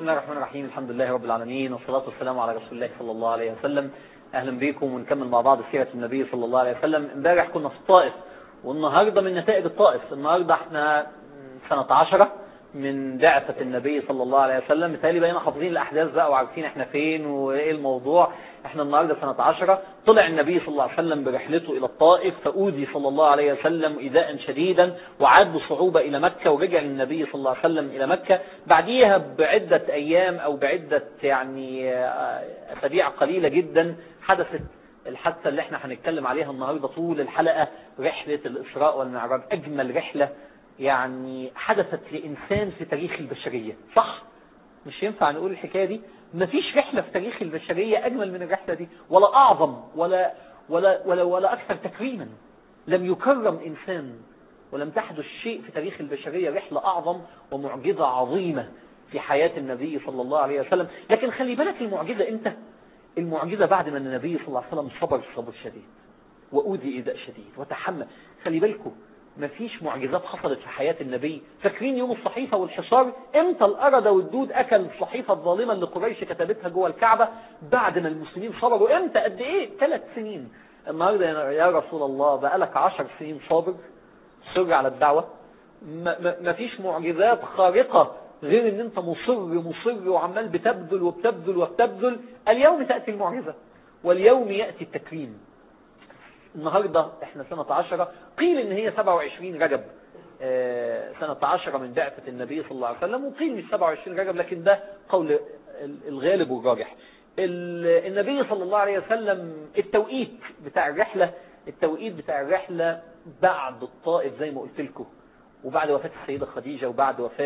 الله الرحمن الرحيم. الحمد لله رب العالمين، والصلاة والسلام على رسول الله صلى الله عليه وسلم. أهلا بكم، ونكمل مع بعض سيرة النبي صلى الله عليه وسلم. امبارح كنا في الطائف، والنهاردة من نتائج الطائف. النهاردة احنا سنة 10 من بعثة النبي صلى الله عليه وسلم. مثالي بقينا حافظين الأحداث بقى وعارفين احنا فين وإيه الموضوع. احنا النهاردة سنة 10. طلع النبي صلى الله عليه وسلم برحلته إلى الطائف، فأوذي صلى الله عليه وسلم إيذاء شديدا، وعاد بصعوبة إلى مكة، ورجع النبي صلى الله عليه وسلم إلى مكة. بعديها بعدة أيام أو بعدة أسابيع قليلة جدا حدثت الحادثة اللي احنا هنتكلم عليها النهاردة طول الحلقة، رحلة الإسراء والمعراج. أجمل رحلة حدثت لإنسان في تاريخ البشرية، صح؟ مش ينفع نقول الحكاية دي؟ مفيش رحلة في تاريخ البشرية أجمل من الرحلة دي، ولا أعظم ولا أكثر تكريما. لم يكرم إنسان ولم تحدث شيء في تاريخ البشرية رحلة أعظم ومعجزة عظيمة في حياة النبي صلى الله عليه وسلم. لكن خلي بالك، المعجزة إمتى؟ المعجزة بعد ما النبي صلى الله عليه وسلم صبر شديد، وأوذي إيذاء شديد، وتحمل. خلي بالكم، مفيش معجزات حصلت في حياة النبي. فاكرين يوم الصحيفة والحصار؟ امتى الأرض والدود أكل الصحيفة الظالمة اللي قريش كتبتها جوه الكعبة بعد ما المسلمين صبروا؟ امتى؟ قد ايه؟ 3 سنين. النهاردة يا رسول الله بقالك 10 سنين صابر، صر على الدعوة. مفيش معجزات خارقة غير ان انت مصر وعمال بتبذل. اليوم تأتي المعجزة، واليوم يأتي التكريم. النهاردة احنا سنة 10، قيل ان هي 27 رجب سنة 10 من بعثة النبي صلى الله عليه وسلم، وقيل مش 27 رجب، لكن ده قول الغالب والراجح. النبي صلى الله عليه وسلم التوقيت بتاع الرحلة بعد الطائف زي ما قلت لكم، وبعد وفاة السيدة خديجة، وبعد وفاة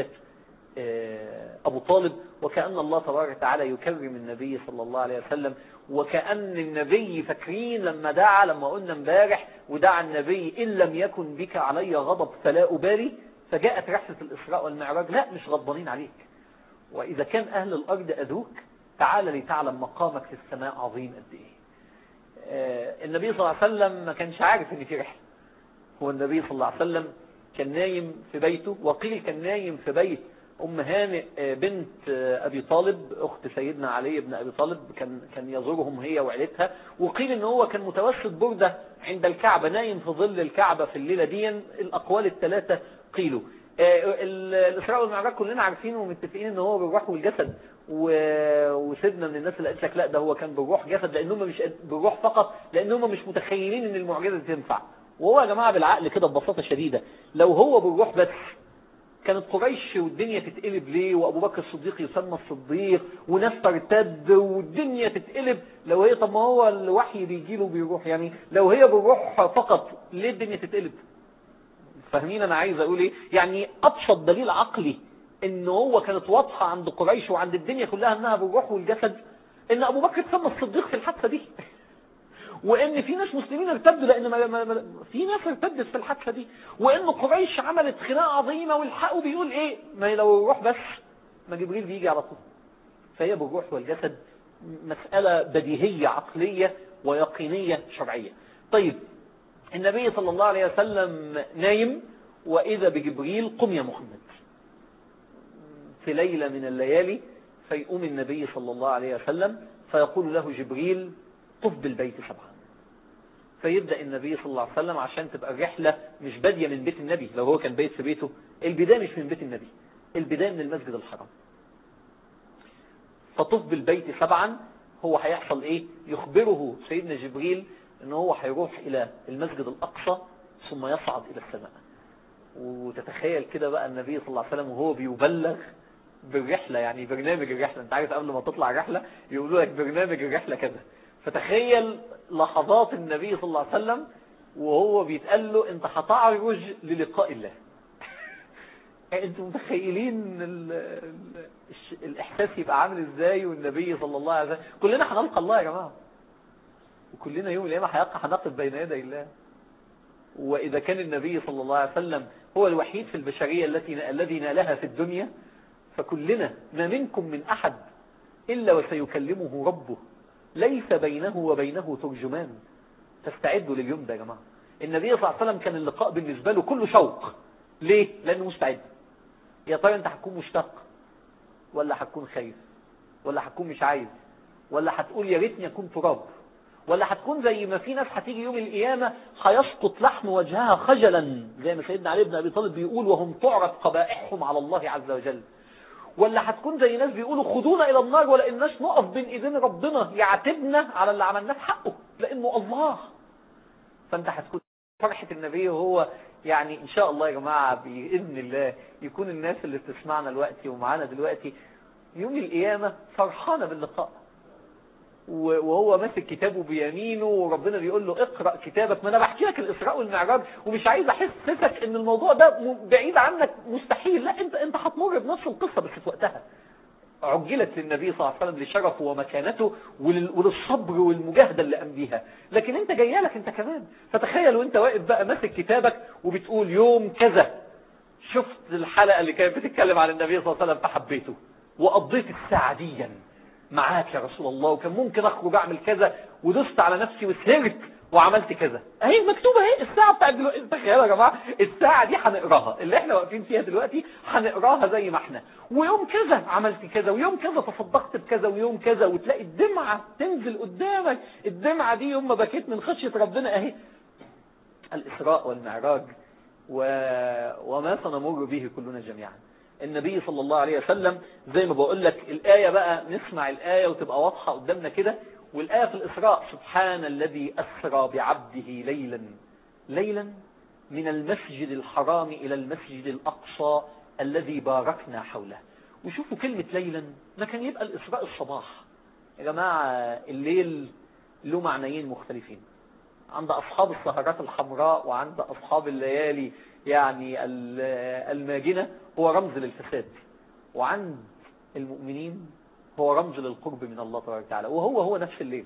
أبو طالب. وكأن الله تبارك وتعالى يكرم النبي صلى الله عليه وسلم، وكأن النبي، فاكرين لما قلنا امبارح، ودعا النبي: إن لم يكن بك علي غضب فلا أبالي. فجاءت رحلة الإسراء والمعراج: لا، مش غضبانين عليك، وإذا كان أهل الأرض أذوك تعال لتعلم مقامك في السماء عظيم قد إيه. النبي صلى الله عليه وسلم ما كانش عارف إن في رحلة. هو النبي صلى الله عليه وسلم كان نايم في بيته، وقيل كان نايم في بيت أم هانئ بنت أبي طالب، أخت سيدنا علي بن أبي طالب. كان يزورهم هي وعيلتها. وقيل إن هو كان متوسط بردة عند الكعبة، نايم في ظل الكعبة في الليلة دي. الأقوال الثلاثة قيلوا. الإسراء والمعراج كلنا عارفين ومتفقين إن هو بالروح والجسد، وسيدنا من الناس اللي قالت لك لا، ده هو كان بالروح جسد، لأنهم مش بالروح فقط، لأنهم مش متخيلين إن المعجزة تنفع. وهو يا جماعة بالعقل كده ببساطة شديدة، لو هو بالروح بس كانت قريش والدنيا تتقلب ليه، وابو بكر الصديق يسمى الصديق، وناس ترتد والدنيا تتقلب. لو هي، طب ما هو الوحي بيجي له بيروح، يعني لو هي بالروح فقط ليه الدنيا تتقلب؟ فاهمين انا عايز اقول ايه؟ يعني ابسط دليل عقلي ان هو كانت واضحه عند قريش وعند الدنيا كلها انها بالروح والجسد، ان ابو بكر اتسمى الصديق في الحادثه دي. وان في ناس مسلمين ارتدوا، لان في ناس ارتدت في الحادثه دي، وان قريش عملت خناقه عظيمه، والحق بيقول ايه؟ ما لو الروح بس، ما جبريل بيجي على طول. فهي بالروح والجسد مساله بديهيه عقليه ويقينيه شرعيه. طيب، النبي صلى الله عليه وسلم نايم، واذا بجبريل: قم يا محمد. في ليله من الليالي فيقوم النبي صلى الله عليه وسلم، فيقول له جبريل: طف بالبيت 7. فيبدأ النبي صلى الله عليه وسلم، عشان تبقى الرحلة مش بادية من بيت النبي. لو هو كان بيت في بيته، البداية مش من بيت النبي، البداية من المسجد الحرام. فطف بالبيت 7. هو هيحصل ايه؟ يخبره سيدنا جبريل ان هو هيروح الى المسجد الاقصى ثم يصعد الى السماء. وتتخيل كده بقى النبي صلى الله عليه وسلم وهو بيبلغ بالرحلة، يعني برنامج الرحلة. انت عارف قبل ما تطلع رحلة يقولوا لك برنامج الرحلة كذا. فتخيل لحظات النبي صلى الله عليه وسلم وهو بيتقال له: انت هتعرج للقاء الله. انتوا متخيلين الاحساس يبقى عامل ازاي؟ والنبي صلى الله عليه وسلم، كلنا هنلقى الله يا جماعة، وكلنا يوم القيامة هنقف بين يدي الله. واذا كان النبي صلى الله عليه وسلم هو الوحيد في البشرية الذي نالها في الدنيا، فكلنا ما منكم من احد الا وسيكلمه ربه، ليس بينه وبينه ترجمان. تستعدوا لليوم ده يا جماعة. النبي صلى الله عليه وسلم كان اللقاء بالنسبة له كله شوق. ليه؟ لأنه مستعد. يا ترى انت هتكون مشتاق ولا هتكون خايف، ولا هتكون مش عايز، ولا هتقول يا ريتني اكون تراب، ولا هتكون زي ما في ناس هتيجي يوم القيامة هيسقط لحم وجهها خجلا زي ما سيدنا علي بن أبي طالب بيقول وهم تعرض قبائحهم على الله عز وجل، ولا هتكون زي ناس بيقولوا خدونا إلى النار ولا الناس نقف بين إيدين ربنا يعاتبنا على اللي عملناه في حقه لأنه الله. فأنت هتكون فرحة النبي وهو يعني إن شاء الله يا جماعة بإذن الله يكون الناس اللي بتسمعنا دلوقتي ومعانا دلوقتي يوم القيامة فرحانة باللقاء وهو ماسك كتابه بيمينه وربنا بيقول له اقرأ كتابك. ما انا بحكي لك الإسراء والمعراج ومش عايز احسسك ان الموضوع ده بعيد عنك مستحيل، لا انت هتمر بنفس القصة بس في وقتها. عجلت للنبي صلى الله عليه وسلم لشرفه ومكانته وللصبر والمجاهدة اللي قام بيها، لكن انت جايه لك انت كمان. فتخيل وانت واقف بقى ماسك كتابك وبتقول يوم كذا شفت الحلقة اللي كانت بتتكلم عن النبي صلى الله عليه وسلم فحبيته وقضيت الساعة دي معاك يا رسول الله، وكان ممكن اخرج اعمل كذا ودست على نفسي وسهرت وعملت كذا. اهي مكتوبه اهي الساعه بتاعت دلوقتي. تخيلوا يا جماعه الساعه دي هنقراها اللي احنا واقفين فيها دلوقتي هنقراها زي ما احنا، ويوم كذا عملت كذا ويوم كذا تصدقت بكذا ويوم كذا، وتلاقي الدمعه تنزل قدامك. الدمعه دي يوم ما بكيت من خشيه ربنا اهي. الاسراء والمعراج وما سنمر به كلنا جميعا. النبي صلى الله عليه وسلم زي ما بقول لك الآية بقى نسمع الآية وتبقى واضحة قدامنا كده. والآية في الإسراء سبحان الذي أسرى بعبده ليلا من المسجد الحرام إلى المسجد الأقصى الذي باركنا حوله. وشوفوا كلمة ليلا، ما كان يبقى الإسراء الصباح يا جماعة. الليل له معنيين مختلفين عند أصحاب السهرات الحمراء وعند أصحاب الليالي يعني الماجنة هو رمز للفساد، وعند المؤمنين هو رمز للقرب من الله تبارك وتعالى، وهو نفس الليل.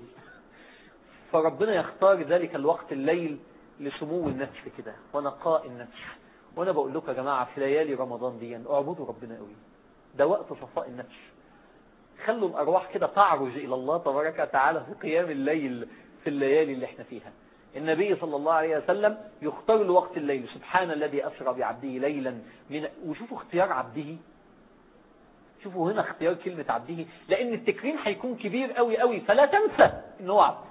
فربنا يختار ذلك الوقت الليل لسمو النفس كده ونقاء النفس. وانا بقول لكم يا جماعة في ليالي رمضان دي اعبدوا ربنا قوي، ده وقت صفاء النفس. خلوا الأرواح كده تعرج إلى الله تبارك وتعالى في قيام الليل في الليالي اللي احنا فيها. النبي صلى الله عليه وسلم يختار له وقت الليل سبحان الذي أسرى بعبده ليلا وشوفوا اختيار عبده. شوفوا هنا اختيار كلمة عبده لأن التكريم هيكون كبير قوي قوي، فلا تنسى إنه عبد.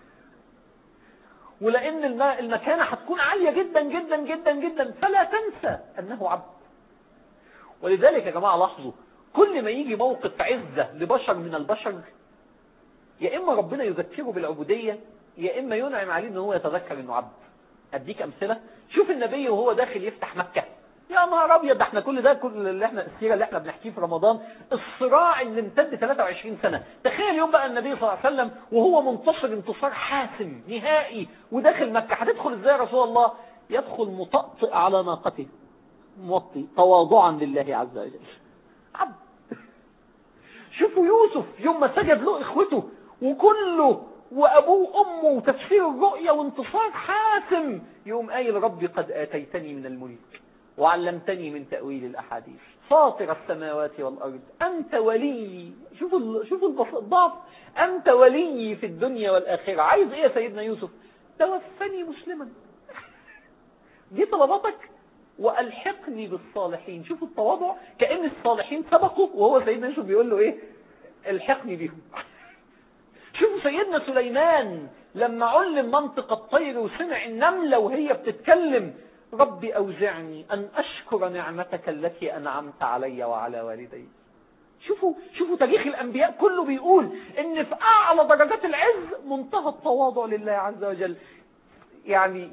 ولأن المكانة هتكون عالية جدا جدا جدا جدا، فلا تنسى أنه عبد. ولذلك يا جماعة لاحظوا كل ما يجي موقف عزة لبشر من البشر يا إما ربنا يذكره بالعبودية يا إما ينعم عليه إنه هو يتذكر إنه عبد. أديك أمثلة. شوف النبي وهو داخل يفتح مكة، يا نهار أبيض، ده احنا كل اللي احنا السيرة اللي احنا بنحكيه في رمضان الصراع اللي امتد 23 سنة. تخيل يوم بقى النبي صلى الله عليه وسلم وهو منتصر انتصار حاسم نهائي وداخل مكة. هتدخل ازاي يا رسول الله؟ يدخل مطأطئ على ناقته موطي تواضعا لله عز وجل عبد. شوفوا يوسف يوم ما سجد له اخوته وكله وابوه وامه وتفسير الرؤيا وانتصار حاسم، يوم قايل ربي قد اتيتني من الملك وعلمتني من تأويل الاحاديث فاطر السماوات والارض انت ولي. شوفوا الضعف، انت ولي في الدنيا والاخره. عايز ايه يا سيدنا يوسف؟ توفني مسلما. دي طلباتك والحقني بالصالحين. شوفوا التواضع، كأن الصالحين سبقوا وهو سيدنا يوسف بيقول له ايه؟ الحقني بهم. شوفوا سيدنا سليمان لما علم منطق الطير وسمع النملة وهي بتتكلم ربي أوزعني أن أشكر نعمتك التي أنعمت علي وعلى والدي. شوفوا تاريخ الأنبياء كله بيقول إن في أعلى درجات العز منتهى التواضع لله عز وجل. يعني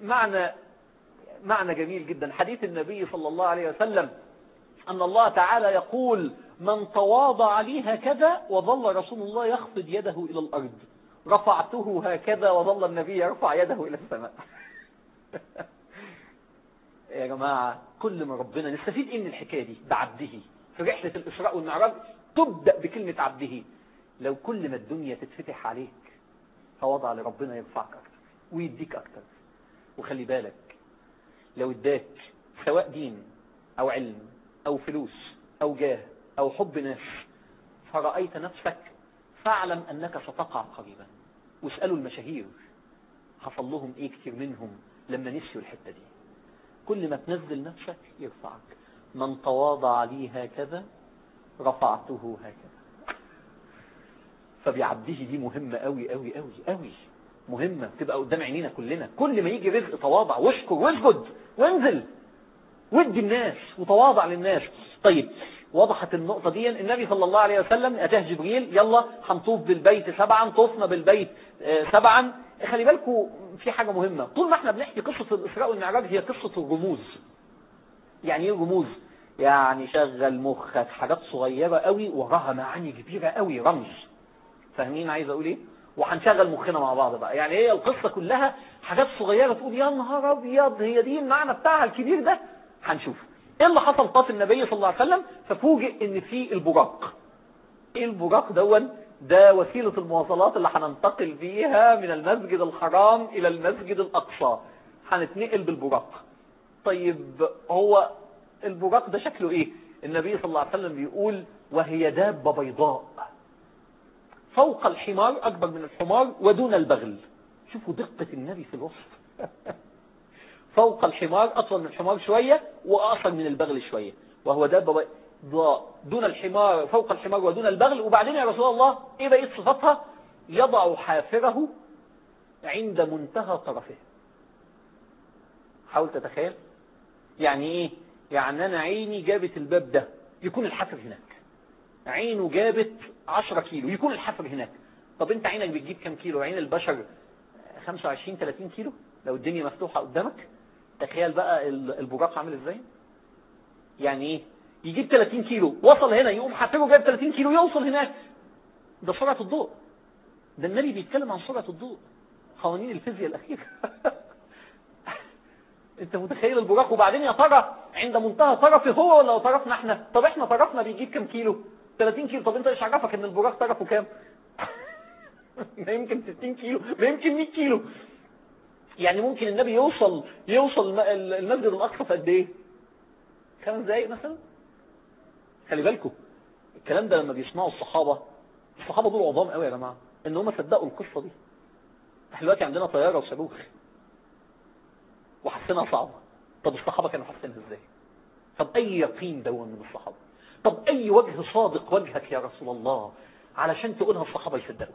معنى جميل جدا حديث النبي صلى الله عليه وسلم أن الله تعالى يقول من تواضع لي هكذا وظل رسول الله يخفض يده إلى الأرض رفعته هكذا وظل النبي يرفع يده إلى السماء. يا جماعة كل ما ربنا نستفيد إيه من الحكاية دي بعبده في رحلة الإسراء والمعراج تبدأ بكلمة عبده. لو كل ما الدنيا تتفتح عليك تواضع لربنا يرفعك أكتر ويديك أكتر. وخلي بالك لو اداك سواء دين أو علم أو فلوس أو جاه أو حب ناس فرأيت نفسك فاعلم أنك ستقع قريبا. واسألوا المشاهير حصل لهم إيه كتير منهم لما نسيوا الحتة دي. كل ما تنزل نفسك يرفعك. من تواضع لي هكذا رفعته هكذا. فبيعبده دي مهمة قوي قوي قوي قوي، مهمة تبقى قدام عينينا كلنا. كل ما يجي رزق تواضع واشكر واسجد وانزل ودي الناس وتواضع للناس. طيب وضحت النقطة دي. النبي صلى الله عليه وسلم أتاه جبريل، يلا هنطوف بالبيت 7، طوفنا بالبيت 7. خلي بالكم في حاجة مهمة، طول ما احنا بنحكي قصة الإسراء والمعراج هي قصة الرموز. يعني ايه رموز؟ يعني شغل مخك، حاجات صغيرة قوي وراها معاني كبيرة قوي، رمز. فاهمين عايز اقول ايه؟ وهنشغل مخنا مع بعض بقى. يعني هي القصة كلها حاجات صغيرة تقول يا نهار ابيض هي دي المعنى بتاعها الكبير ده. هنشوف ايه اللي حصل. طاف النبي صلى الله عليه وسلم ففوجئ ان في البراق. ايه البراق دون؟ ده وسيلة المواصلات اللي هننتقل بيها من المسجد الحرام الى المسجد الاقصى، هنتنقل بالبراق. طيب هو البراق ده شكله ايه؟ النبي صلى الله عليه وسلم بيقول وهي دابة بيضاء فوق الحمار، اكبر من الحمار ودون البغل. شوفوا دقة النبي في الوصف. فوق الحمار، اطول من الحمار شوية واقصر من البغل شوية، وهو دابة بيضاء دون الحمار، فوق الحمار ودون البغل. وبعدين يا رسول الله ايه بقية صفاتها؟ يضع حافره عند منتهى طرفه. حاول تتخيل يعني ايه؟ يعني انا عيني جابت الباب ده يكون الحافر هناك، عينه جابت 10 كيلو يكون الحافر هناك. طب انت عينك بتجيب كم كيلو؟ عين البشر 25-30 كيلو لو الدنيا مفتوحة قدامك. تخيل بقى البراق عامل ازاي. يعني ايه يجيب 30 كيلو وصل هنا، يقوم حافره جايب 30 كيلو يوصل هناك. ده سرعة الضوء. ده النبي بيتكلم عن سرعة الضوء، قوانين الفيزياء الأخيرة. انت متخيل البراق؟ وبعدين يا ترى عند منتهى طرفه هو ولا طرفنا احنا؟ طب احنا طرفنا بيجيب كم كيلو؟ 30 كيلو. طب انت ايش عرفك ان البراق طرفه كام؟ ما يمكن 60 كيلو، ما يمكن 100 كيلو. يعني ممكن النبي يوصل المسجد الاقصى في قد ايه؟ 5 دقايق مثلا. خلي بالكم الكلام ده لما بيسمعوا الصحابه دول عظام قوي يا جماعه ان هم صدقوا القصه دي. احنا دلوقتي عندنا طياره وصاروخ وحسنها صعبه، طب الصحابه كانوا حاسينها ازاي؟ طب اي يقين دون من الصحابه؟ طب اي وجه صادق وجهك يا رسول الله علشان تقولها الصحابه يصدقوك؟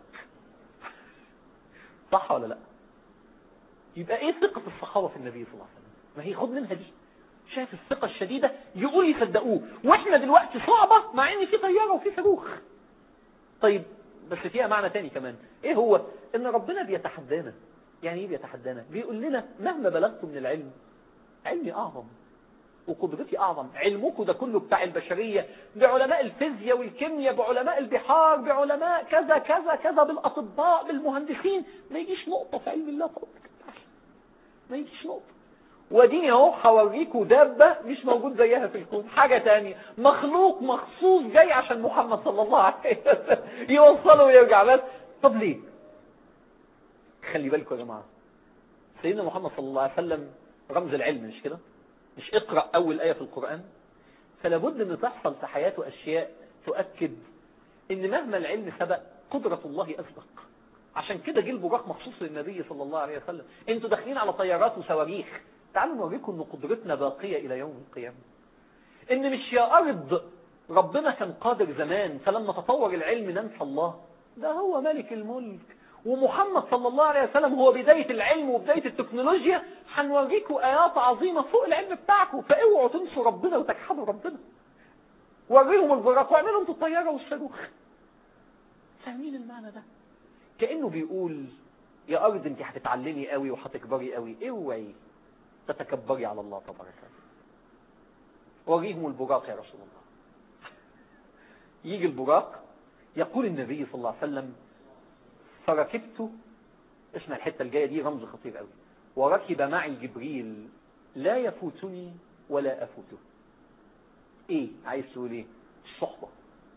صح ولا لا؟ يبقى ايه ثقه الصحابه في النبي صلى الله عليه وسلم؟ ما هي خد منها دي. شايف الثقه الشديده؟ يقول يصدقوه. واحنا دلوقتي صعبه مع ان في طياره وفي صاروخ. طيب بس فيها معنى تاني كمان. ايه هو؟ ان ربنا بيتحدانا. يعني ايه بيتحدانا؟ بيقول لنا مهما بلغتم من العلم علمي اعظم وقدرتي اعظم. علمكم ده كله بتاع البشريه، بعلماء الفيزياء والكيمياء، بعلماء البحار، بعلماء كذا كذا كذا، بالاطباء، بالمهندسين، ما يجيش نقطه في علم الله تبارك وتعالى، ما يجيش نقطه. وديني اهو هوريكوا دابه مش موجود زيها في الكون، حاجه تانية، مخلوق مخصوص جاي عشان محمد صلى الله عليه وسلم يوصله ويرجع. بس طب ليه؟ خلي بالكم يا جماعه، سيدنا محمد صلى الله عليه وسلم رمز العلم، مش كده؟ مش اقرأ أول آية في القرآن؟ فلا بد أن تحصل في حياته أشياء تؤكد أن مهما العلم سبق قدرة الله أسبق. عشان كده جه البراق مخصوص للنبي صلى الله عليه وسلم. انتوا داخلين على طيارات وصواريخ، تعالوا نوريكم أن قدرتنا باقية إلى يوم القيامة. أن مش يا أرض ربنا كان قادر زمان فلما تطور العلم ننسى الله، ده هو ملك الملك. ومحمد صلى الله عليه وسلم هو بداية العلم وبداية التكنولوجيا. هنوريكم آيات عظيمة فوق العلم بتاعكم، فاوعوا تنسوا ربنا وتجحدوا ربنا. وريهم البراق واعملوا انتوا الطيارة والصاروخ. فاهمين المعنى ده؟ كأنه بيقول يا أرض انت هتتعلمي قوي وهتكبري قوي، اوعي تتكبري على الله تبارك وتعالى. وريهم البراق يا رسول الله. يجي البراق، يقول النبي صلى الله عليه وسلم فركبت، اسمع الحتة الجاية دي رمز خطير قوي، وركب معي جبريل لا يفوتني ولا أفوته. ايه عايز تقول ايه؟ الصحبة.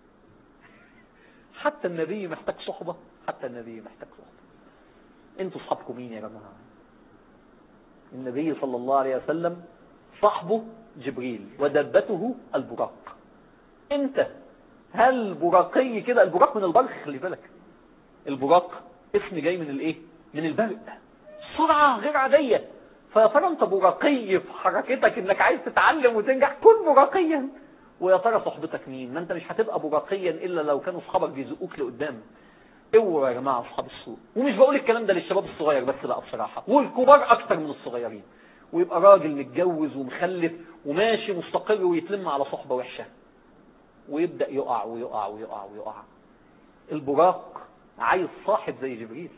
حتى النبي محتاج صحبة، حتى النبي محتاج صحبة. انتوا صحابكم مين يا جماعة؟ النبي صلى الله عليه وسلم صحبه جبريل ودبته البراق. انت هل براقي كده؟ البراق من البرق، خلي بالك البراق اسم جاي من الايه؟ من البرق، سرعة غير عادية. فيا ترى انت براقي في حركتك انك عايز تتعلم وتنجح؟ كن براقيا ويا ترى صحبتك مين؟ ما انت مش هتبقى براقيا الا لو كانوا اصحابك بيزقوك لقدام. اوعوا يا جماعه اصحاب السوء. ومش بقول الكلام ده للشباب الصغير بس، لا بصراحه، والكبار اكتر من الصغيرين. ويبقى راجل متجوز ومخلف وماشي مستقر ويتلم على صحبه وحشه، ويبدا يقع ويقع ويقع ويقع. البراق عايز صاحب زي جبريل.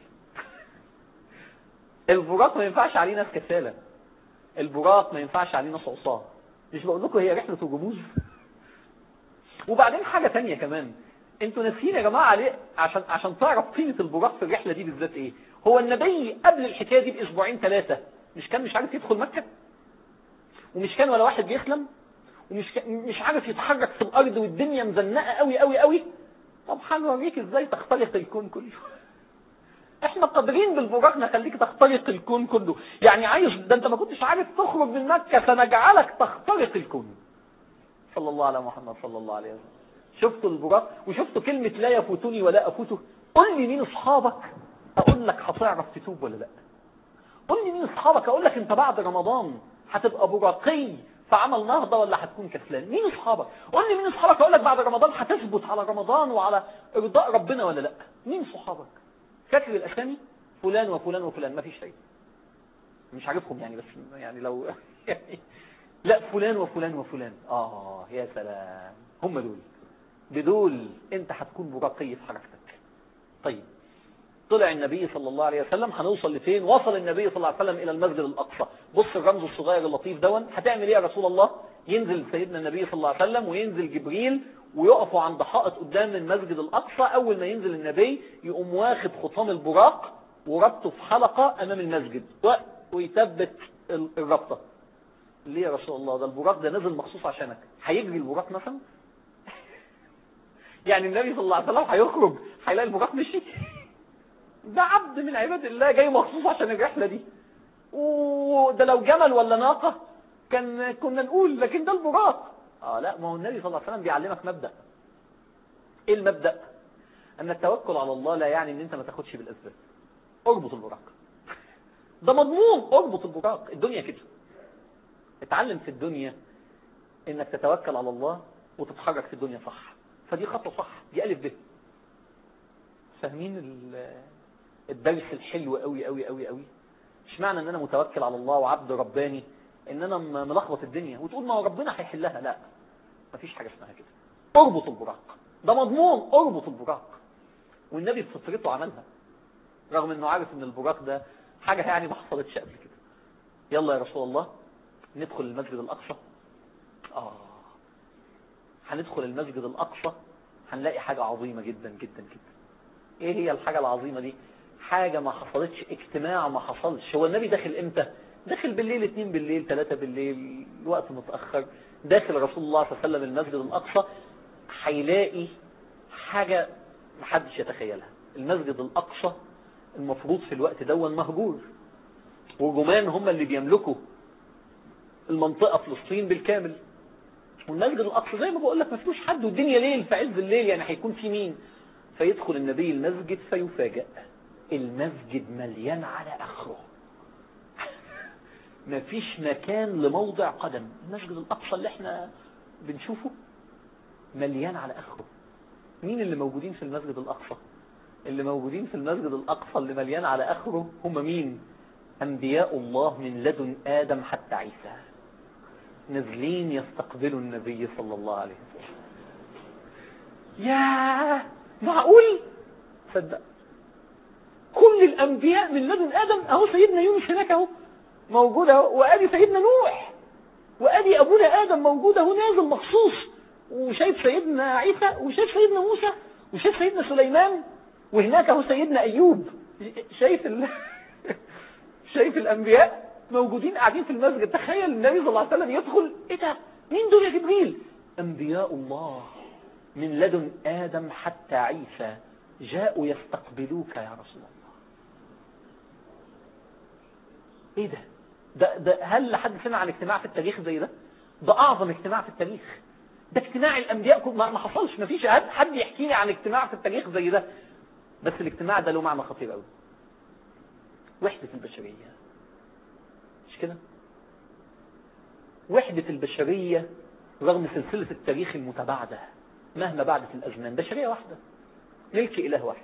البراق ما ينفعش عليه ناس كسالى، البراق ما ينفعش عليه ناس عصاه. مش بقول لكم هي رحله الجموز؟ وبعدين حاجه ثانيه كمان، انتوا ناسيين يا جماعه عليه، عشان تعرف قيمه البراق في الرحله دي بالذات ايه. هو النبي قبل الحكايه دي باسبوعين ثلاثه مش عارف يدخل مكه، ومش كان ولا واحد بيسلم، مش عارف يتحرك في الارض، والدنيا مزنقه قوي قوي قوي. طب هنوريك ازاي تخترق الكون كله. احنا قادرين بالبراق نخليك تخترق الكون كله. يعني عايز ده، انت ما كنتش عارف تخرج من مكه، سنجعلك تخترق الكون. صلى الله على محمد صلى الله عليه وسلم. شفتوا البراق وشفتوا كلمه لا يفوتني ولا افوته. قول لي مين اصحابك اقول لك هتعرف تتوب ولا لا. قول لي مين اصحابك اقول لك انت بعد رمضان هتبقى براقي في عمل نهضه ولا هتكون كسلان. مين اصحابك؟ قول لي مين اصحابك اقول لك بعد رمضان هتثبت على رمضان وعلى ارضاء ربنا ولا لا. مين صحابك؟ فاكر الاسامي؟ فلان وفلان وفلان، ما فيش شيء مش عارفهم يعني، بس يعني لو يعني لا، فلان وفلان وفلان. يا سلام، هم دول، بدول انت هتكون براقي في حركتك. طيب، طلع النبي صلى الله عليه وسلم، هنوصل لفين؟ وصل النبي صلى الله عليه وسلم الى المسجد الاقصى. بص الرمز الصغير اللطيف دون. هتعمل ايه يا رسول الله؟ ينزل سيدنا النبي صلى الله عليه وسلم وينزل جبريل ويقفوا عند حائط قدام المسجد الاقصى. اول ما ينزل النبي يقوم واخد خطام البراق وربطه في حلقه امام المسجد ويثبت الربطه. ليه يا رسول الله؟ ده البراق ده نزل مخصوص عشانك. هيجري البراق مثلا؟ يعني النبي صلى الله عليه وسلم هيخرج هيلاقي البراق مشي؟ ده عبد من عباد الله جاي مخصوص عشان الرحله دي. وده لو جمل ولا ناقه كنا نقول، لكن ده البراق. لا، ما هو النبي صلى الله عليه وسلم بيعلمك مبدأ. ايه المبدأ؟ ان التوكل على الله لا يعني ان انت ما تاخدش بالاسباب. اربط البراق، ده مضمون. اربط البراق. الدنيا كده، اتعلم في الدنيا انك تتوكل على الله وتتحرك في الدنيا صح. فدي خطوه صح، دي الف ب. فاهمين الدرس الحلو قوي قوي قوي قوي؟ مش معنى ان انا متوكل على الله وعبد رباني ان انا ملخبط الدنيا وتقول ما هو ربنا هيحلها. لا، مفيش حاجه اسمها كده. اربط البراق، ده مضمون. اربط البراق. والنبي بفطرته عملها، رغم انه عارف ان البراق ده حاجه يعني ما حصلتش قبل كده. يلا يا رسول الله ندخل المسجد الاقصى. هندخل المسجد الاقصى هنلاقي حاجه عظيمه جدا جدا جدا. ايه هي الحاجه العظيمه دي؟ حاجه ما حصلتش، اجتماع ما حصلش. هو النبي داخل امتى؟ داخل بالليل، 2 بالليل، 3 بالليل، الوقت متاخر. داخل رسول الله صلى الله عليه وسلم المسجد الاقصى، هيلاقي حاجه محدش يتخيلها. المسجد الاقصى المفروض في الوقت ده مهجور، والرومان هم اللي بيملكوا المنطقه فلسطين بالكامل. والمسجد الاقصى زي ما بقول لك ما فيهوش حد، والدنيا ليل، في عز الليل، يعني هيكون في مين؟ فيدخل النبي المسجد فيفاجأ المسجد مليان على اخره. مفيش مكان لموضع قدم. المسجد الاقصى اللي احنا بنشوفه مليان على اخره. مين اللي موجودين في المسجد الاقصى؟ اللي موجودين في المسجد الاقصى اللي مليان على اخره هم مين؟ انبياء الله من لدن ادم حتى عيسى، نازلين يستقبلوا النبي صلى الله عليه وسلم. يا معقول؟ صدق، كل الانبياء من لدن ادم اهو. سيدنا يونس هناك اهو موجود اهو، وادي سيدنا نوح، وادي ابونا ادم موجود اهو نازل مخصوص، وشايف سيدنا عيسى، وشايف سيدنا موسى، وشايف سيدنا سليمان، وهناك اهو سيدنا ايوب. شايف شايف الانبياء موجودين قاعدين في المسجد. تخيل النبي صلى الله عليه وسلم يدخل، ايه ده؟ مين دول يا جبريل؟ انبياء الله من لدن ادم حتى عيسى جاءوا يستقبلوك يا رسول الله. ايه ده هل حد سمع عن اجتماع في التاريخ زي ده؟ ده اعظم اجتماع في التاريخ. ده اجتماع الانبياء ما حصلش. ما فيش حد يحكي لي عن اجتماع في التاريخ زي ده. بس الاجتماع ده له معنى خطير قوي. وحدة البشرية، مش كده؟ وحدة البشرية رغم سلسلة التاريخ المتباعدة مهما بعدت الأزمان، بشرية واحدة، ملك إله واحد.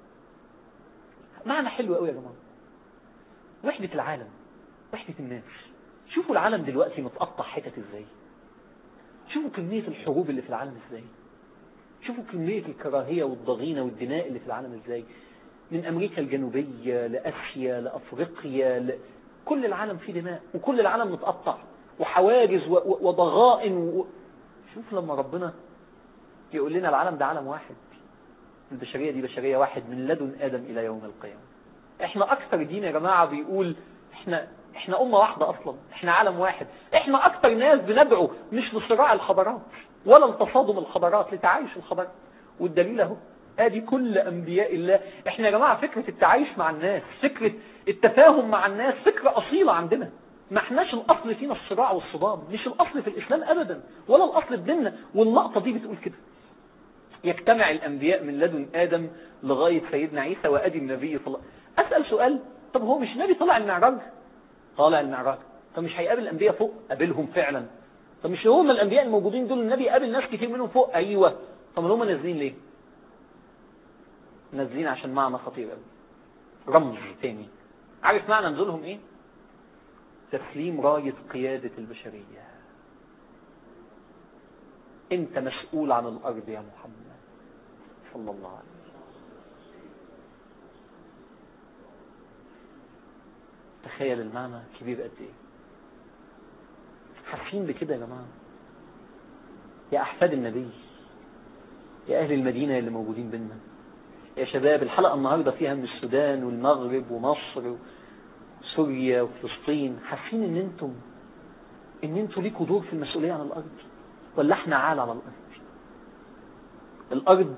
معنى حلو قوي يا جماعة، وحدة العالم، وحدة الناس. شوفوا العالم دلوقتي متقطع حتت ازاي، شوفوا كمية الحروب اللي في العالم ازاي، شوفوا كمية الكراهية والضغينة والدماء اللي في العالم ازاي، من أمريكا الجنوبية لأسيا لأفريقيا كل العالم فيه دماء، وكل العالم متقطع وحواجز وضغائن شوف لما ربنا يقول لنا العالم ده عالم واحد، البشرية دي بشرية واحد من لدن آدم إلى يوم القيامة. احنا أكثر دين يا جماعة بيقول احنا أمة واحدة أصلا، احنا عالم واحد. احنا أكثر ناس بندعو مش لصراع الحضارات ولا لتصادم الحضارات، لتعايش الحضارات. والدليل اهو، ادي كل انبياء الله. احنا يا جماعة فكرة التعايش مع الناس، فكرة التفاهم مع الناس فكرة أصيلة عندنا. ما احناش الأصل فينا الصراع والصدام، مش الأصل في الإسلام أبدا ولا الأصل في ديننا. واللقطة دي بتقول كده، يجتمع الأنبياء من لدن آدم لغاية سيدنا عيسى، وأدي النبي صلى الله عليه وسلم. أسأل سؤال، طب هو مش النبي طلع المعراج؟ طالع المعراج، طب مش هيقابل الأنبياء فوق؟ قابلهم فعلا. طب مش هم الأنبياء الموجودين دول النبي قابل ناس كتير منهم فوق؟ أيوة. طب هم نازلين ليه؟ نازلين عشان معنى خطير قوي، رمز تاني. عارف معنى نزولهم ايه؟ تسليم راية قيادة البشرية. انت مسؤول عن الارض يا محمد صلى الله عليه وسلم. تخيل المعنى كبير قد ايه. حاسين بكده يا جماعة؟ يا احفاد النبي، يا اهل المدينة اللي موجودين بينا، يا شباب، الحلقة النهاردة فيها من السودان والمغرب ومصر وسوريا وفلسطين. حاسين ان انتم ليكوا دور في المسؤولية عن الارض، ولا احنا عال على الارض؟ الارض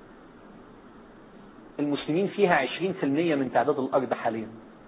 المسلمين فيها 20% من تعداد الارض حاليا.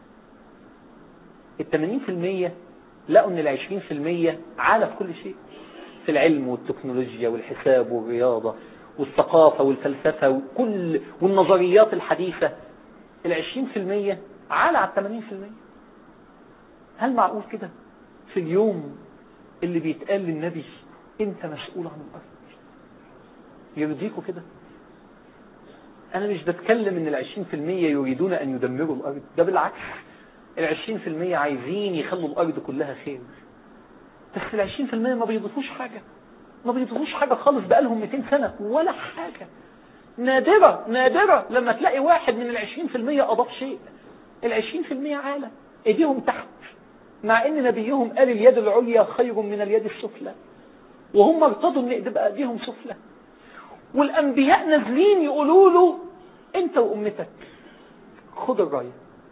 80% لقوا ان 20% عالة في كل شيء، في العلم والتكنولوجيا والحساب والرياضة والثقافة والفلسفة والنظريات الحديثة. 20% عالة على 80%. هل معقول كده في اليوم اللي بيتقال للنبي انت مسؤول عن الارض؟ يرضيكوا كده؟ انا مش بتكلم ان 20% يريدون ان يدمروا الارض، ده بالعكس، 20% عايزين يخلوا الارض كلها خير. بس 20% ما بيضيفوش حاجة، ما بيضيفوش حاجة خالص، بقالهم 200 سنة ولا حاجة. نادرة لما تلاقي واحد من 20% اضاف شيء. 20% عالة ايديهم تحت، مع ان نبيهم قال اليد العليا خير من اليد السفلى، وهم ارتضوا ان تبقى ايديهم سفلى. والانبياء نازلين يقولوا له انت وامتك خد الرايه.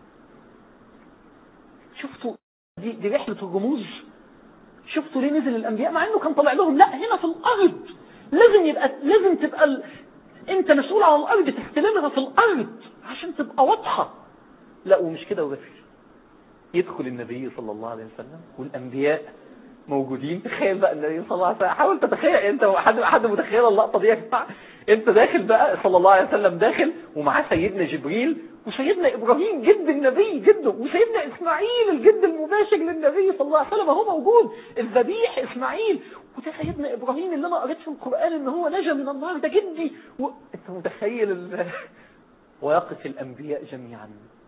شفتوا دي رحله الرموز؟ شفتوا ليه نزل الانبياء مع انه كان طالع لهم؟ لا، هنا في الارض لازم تبقى انت مسؤول عن الارض، تستلمها في الارض عشان تبقى واضحه. لا، ومش كده وبس، يدخل النبي صلى الله عليه وسلم والانبياء موجودين. تخيل بقى النبي صلى الله عليه وسلم، حاول تتخيل انت، حد متخيل اللقطه دي يا جماعه؟ انت داخل بقى صلى الله عليه وسلم، داخل ومعاه سيدنا جبريل وسيدنا ابراهيم جد النبي جده، وسيدنا اسماعيل الجد المباشر للنبي صلى الله عليه وسلم هو موجود، الذبيح اسماعيل، وده سيدنا ابراهيم اللي انا قريت في القران ان هو نجا من النار، ده جدي انت متخيل ويقف الانبياء جميعا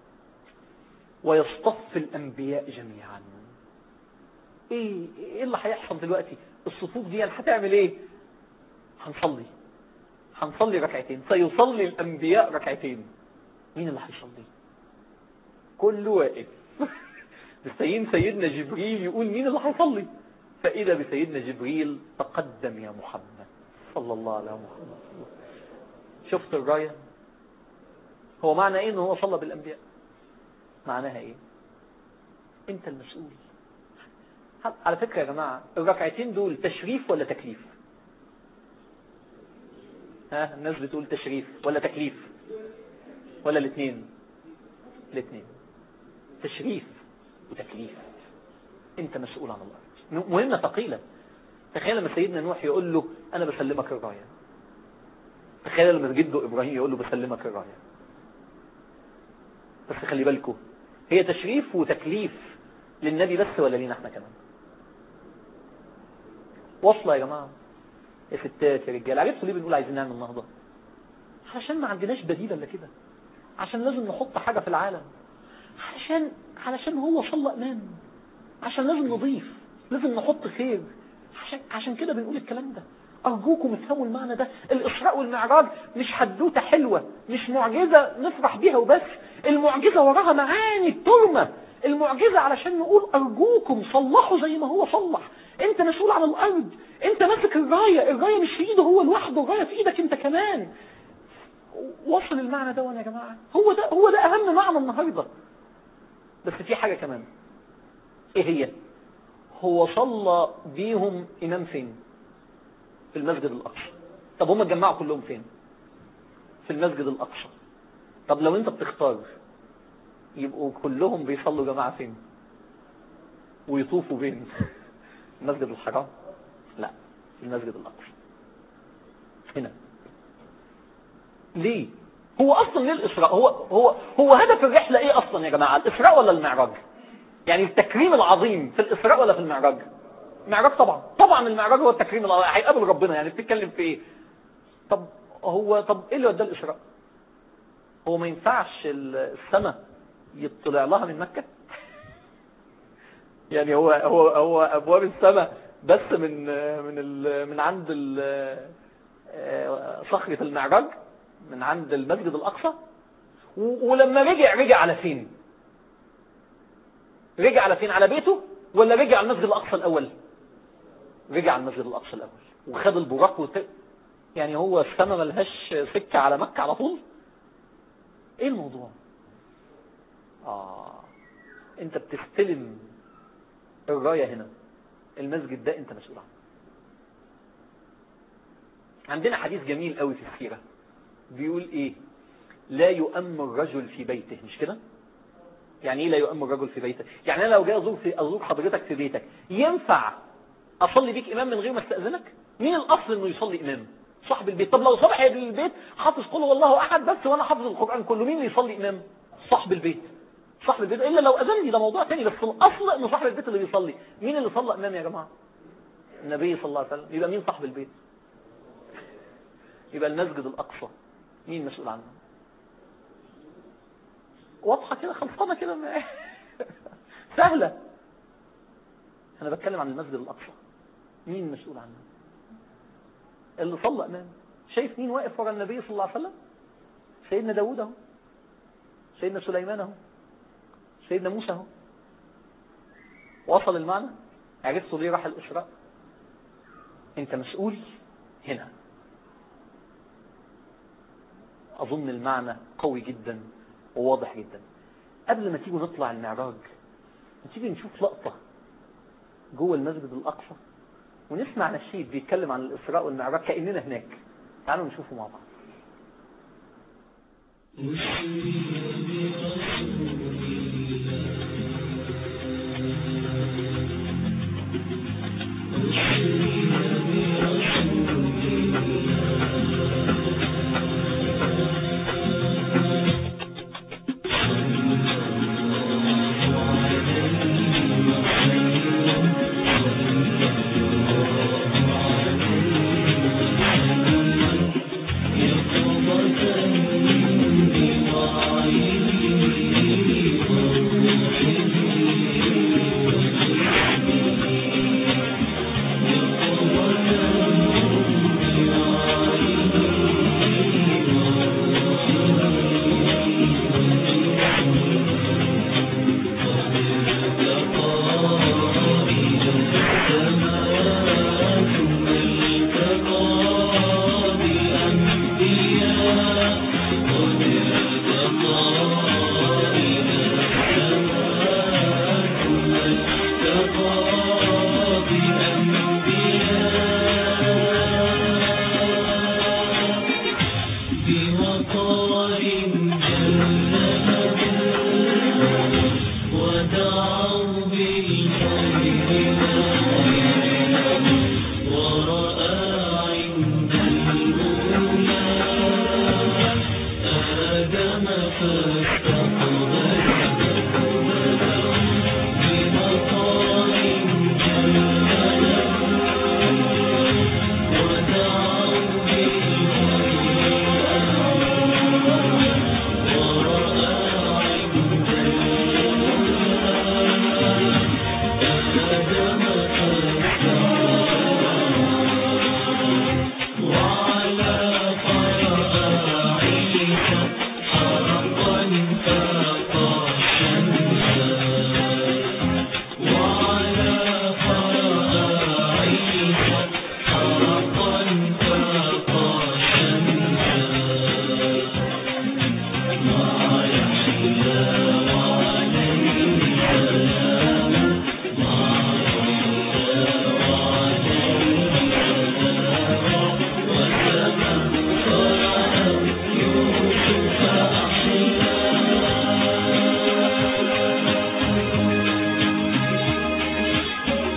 ويصطف الانبياء جميعا. ايه اللي هيحصل دلوقتي؟ الصفوف دي هتعمل ايه؟ هنصلي ركعتين، سيصلي الانبياء ركعتين. مين اللي هيصلي؟ كله واقف مستنيين سيدنا جبريل يقول مين اللي هيصلي. فاذا بسيدنا جبريل تقدم يا محمد صلى الله عليه وسلم. شفت الرايه؟ هو معنى ايه ان هو صلى بالانبياء؟ معناها ايه؟ انت المسؤول. على فكرة يا جماعة، الركعتين دول تشريف ولا تكليف؟ الناس بتقول تشريف ولا تكليف ولا الاثنين؟ الاثنين، تشريف وتكليف. انت مسؤول عن الارض، مهمة ثقيلة. تخيل لما سيدنا نوح يقول له انا بسلمك الراية، تخيل لما جده ابراهيم يقول له بسلمك الراية. بس خلي بالكم، هي تشريف وتكليف للنبي بس ولا لينا احنا كمان؟ واصله يا جماعه؟ يا ستات يا رجاله، عرفتوا ليه بنقول عايزين نعمل النهضه؟ علشان ما عندناش بديل الا كده، عشان لازم نحط حاجه في العالم، علشان هو صلى امام، عشان لازم نضيف، لازم نحط خير، عشان كده بنقول الكلام ده. ارجوكم افهموا المعنى ده. الاسراء والمعراج مش حدوته حلوه، مش معجزه نفرح بيها وبس، المعجزه وراها معاني الترمه. المعجزه علشان نقول ارجوكم صلحوا زي ما هو صلح. انت مسؤول عن الارض، انت ماسك الرايه مش في ايده هو لوحده، الرايه في ايدك انت كمان. وصل المعنى ده وانا يا جماعه؟ هو ده اهم معنى النهارده. بس في حاجه كمان، ايه هي؟ هو صلى بيهم امام فين؟ في المسجد الاقصى. طب هم اتجمعوا كلهم فين؟ في المسجد الاقصى. طب لو انت بتختار يبقوا كلهم بيصلوا جماعه فين ويطوفوا بين المسجد الحرام؟ لا، في المسجد الاقصى هنا. ليه؟ هو اصلا ليه الاسراء؟ هو هدف الرحله ايه اصلا يا جماعه؟ الاسراء ولا المعراج؟ يعني التكريم العظيم في الاسراء ولا في المعراج؟ المعراج طبعا المعراج هو التكريم العظيم، هيقابل ربنا. يعني بتتكلم في ايه؟ طب ايه اللي وداه الاسراء؟ هو ما ينفعش السماء يطلع لها من مكة؟ يعني هو ابواب السماء بس من عند صخرة المعراج، من عند المسجد الاقصى. ولما رجع على فين؟ على بيته ولا رجع على المسجد الاقصى الاول؟ رجع على المسجد الاقصى الاول وخد البراق يعني هو السماء ملهاش سكة على مكة على طول؟ ايه الموضوع؟ انت بتستلم الراية هنا، المسجد ده انت مسؤول عنه. عندنا حديث جميل قوي في السيرة بيقول ايه؟ لا يؤم الرجل في بيته، مش كده؟ يعني ايه لا يؤم الرجل في بيته؟ يعني انا لو جاي ازور حضرتك في بيتك، ينفع اصلي بيك امام من غير ما استأذنك؟ مين الاصل انه يصلي امام؟ صاحب البيت. طب لو صاحب البيت حافظ قل هو الله احد بس وانا حافظ القرآن كله، مين اللي يصلي امام؟ صاحب البيت. الا لو اذن لي ده موضوع ثاني، بس الاصل انه صاحب البيت اللي بيصلي. مين اللي صلى امام يا جماعه؟ النبي صلى الله عليه وسلم. يبقى مين صاحب البيت؟ يبقى المسجد الاقصى مين مسؤول عنه؟ واضحه كده، خلصانه كده سهله. انا بتكلم عن المسجد الاقصى، مين مسؤول عنه؟ اللي صلى امام. شايف مين واقف ورا النبي صلى الله عليه وسلم؟ سيدنا داوود اهو، سيدنا سليمان اهو، سيدنا موسى اهو. وصل المعنى؟ عرفتوا ليه راح الاسراء؟ انت مسؤول هنا. اظن المعنى قوي جدا وواضح جدا. قبل ما تيجوا نطلع المعراج، نتيجي نشوف لقطة جوه المسجد الاقصى ونسمع نشيد بيتكلم عن الاسراء والمعراج كأننا هناك. تعالوا نشوفه مع بعض. يا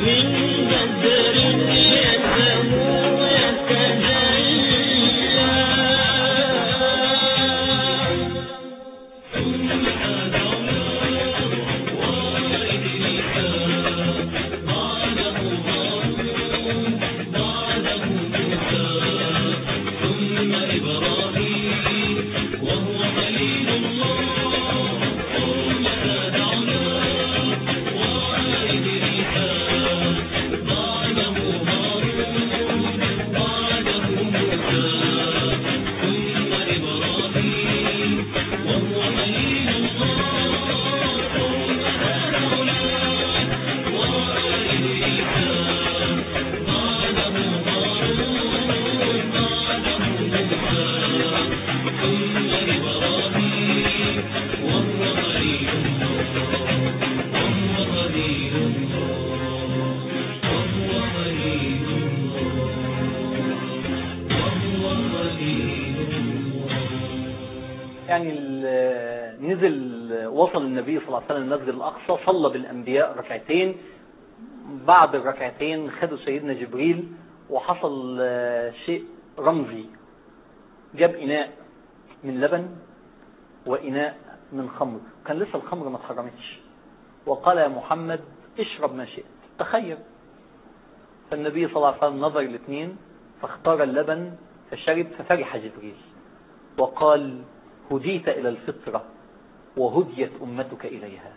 وصل النبي صلى الله عليه وسلم المسجد الأقصى، صلى بالأنبياء ركعتين. بعد الركعتين خدوا سيدنا جبريل وحصل شيء رمزي. جاب إناء من لبن وإناء من خمر، كان لسه الخمر ما اتحرمتش، وقال يا محمد اشرب ما شئت. تخيل. فالنبي صلى الله عليه وسلم نظر الاثنين فاختار اللبن فشرب، ففرح جبريل وقال هديت إلى الفطرة وهديت أمتك إليها.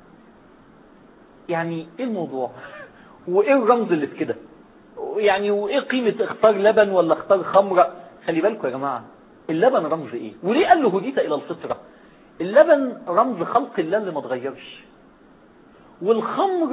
يعني ايه الموضوع وايه الرمز اللي في كده؟ يعني وايه قيمة اختار لبن ولا اختار خمرة؟ خلي بالكم يا جماعة، اللبن رمز ايه؟ وليه قال له هديت الى الفطرة؟ اللبن رمز خلق الله اللي ما اتغيرش، والخمر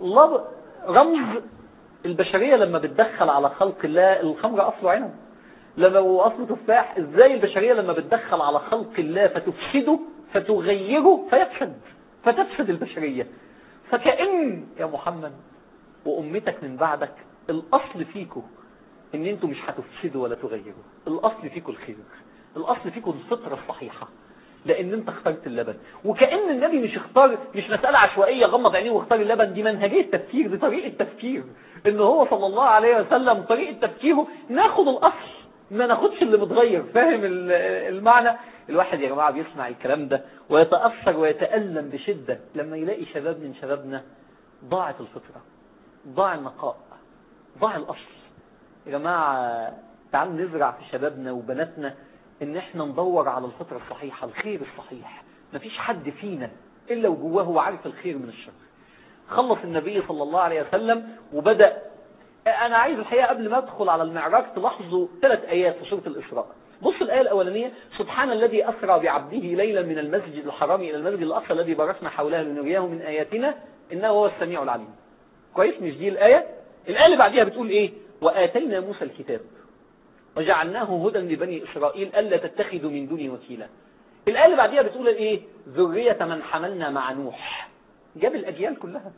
رمز البشرية لما بتدخل على خلق الله. الخمر اصله عنب، لما هو اصله تفاح. ازاي البشرية لما بتدخل على خلق الله فتفسده فتغيره فتفسد البشرية؟ فكأن يا محمد وأمتك من بعدك الأصل فيكم إن أنتم مش هتفسدوا ولا تغيروا، الأصل فيكم الخير، الأصل فيكم الفطرة الصحيحة، لأن أنت اخترت اللبن. وكأن النبي مش اختار، مش مسألة عشوائية غمض عينيه واختار اللبن، دي منهجية تفكير، دي طريقة تفكير. إن هو صلى الله عليه وسلم طريقة تفكيره ناخد الأصل ما ناخدش اللي متغير. فاهم المعنى؟ الواحد يا جماعة بيسمع الكلام ده ويتأثر ويتألم بشدة لما يلاقي شباب من شبابنا ضاعت الفطرة، ضاع النقاء، ضاع الأصل. يا جماعة تعالوا نزرع في شبابنا وبناتنا ان احنا ندور على الفطرة الصحيحة، الخير الصحيح. مفيش حد فينا الا وجواه هو عارف الخير من الشر. خلص النبي صلى الله عليه وسلم وبدأ. انا عايز الحقيقة قبل ما ادخل على المعراج تلاحظوا 3 آيات في سورة الإسراء. بص الآية الأولانية: سبحان الذي أسرى بعبده ليلا من المسجد الحرام إلى المسجد الأقصى الذي باركنا حوله لنريه من آياتنا إنه هو السميع العليم. كويس؟ مش دي الآية؟ الآية اللي بعديها بتقول إيه؟ وآتينا موسى الكتاب وجعلناه هدى لبني إسرائيل ألا تتخذوا من دوني وكيلا. الآية اللي بعديها بتقول إيه؟ ذرية من حملنا مع نوح. جاب الأجيال كلها.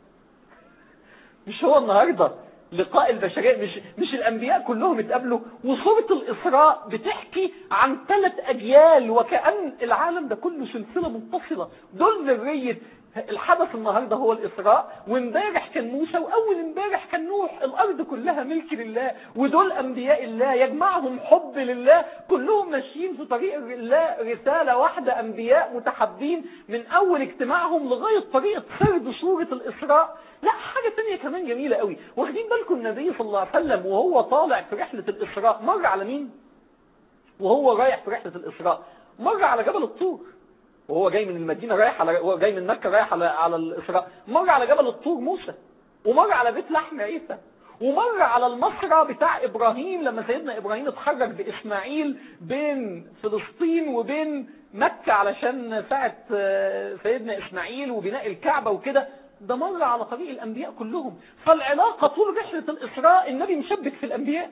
مش هو النهاردة لقاء البشرية، مش الأنبياء كلهم اتقابلوا؟ وسورة الإسراء بتحكي عن 3 أجيال، وكأن العالم ده كله سلسلة متصلة. دول ذرية. الحدث النهاردة هو الإسراء، وامبارح كان موسى، وأول امبارح كان نوح. الأرض كلها ملك لله، ودول أنبياء الله يجمعهم حب لله، كلهم ماشيين في طريق الله، رسالة واحدة، أنبياء متحابين من أول اجتماعهم لغاية طريقة سرد سورة الإسراء. لا، حاجة تانية كمان جميلة قوي. واخدين بالكم النبي صلى الله عليه وسلم وهو طالع في رحلة الإسراء مر على مين؟ وهو رايح في رحلة الإسراء مر على جبل الطور. وهو جاي من المدينة رايح وهو جاي من مكة رايح على الإسراء، مر على جبل الطور موسى، ومر على بيت لحم عيسى، ومر على المصرع بتاع إبراهيم لما سيدنا إبراهيم اتحرك بإسماعيل بين فلسطين وبين مكة علشان ساعة سيدنا إسماعيل وبناء الكعبة وكده. ده مر على طريق الأنبياء كلهم. فالعلاقة طول رحلة الإسراء النبي مشبك في الأنبياء،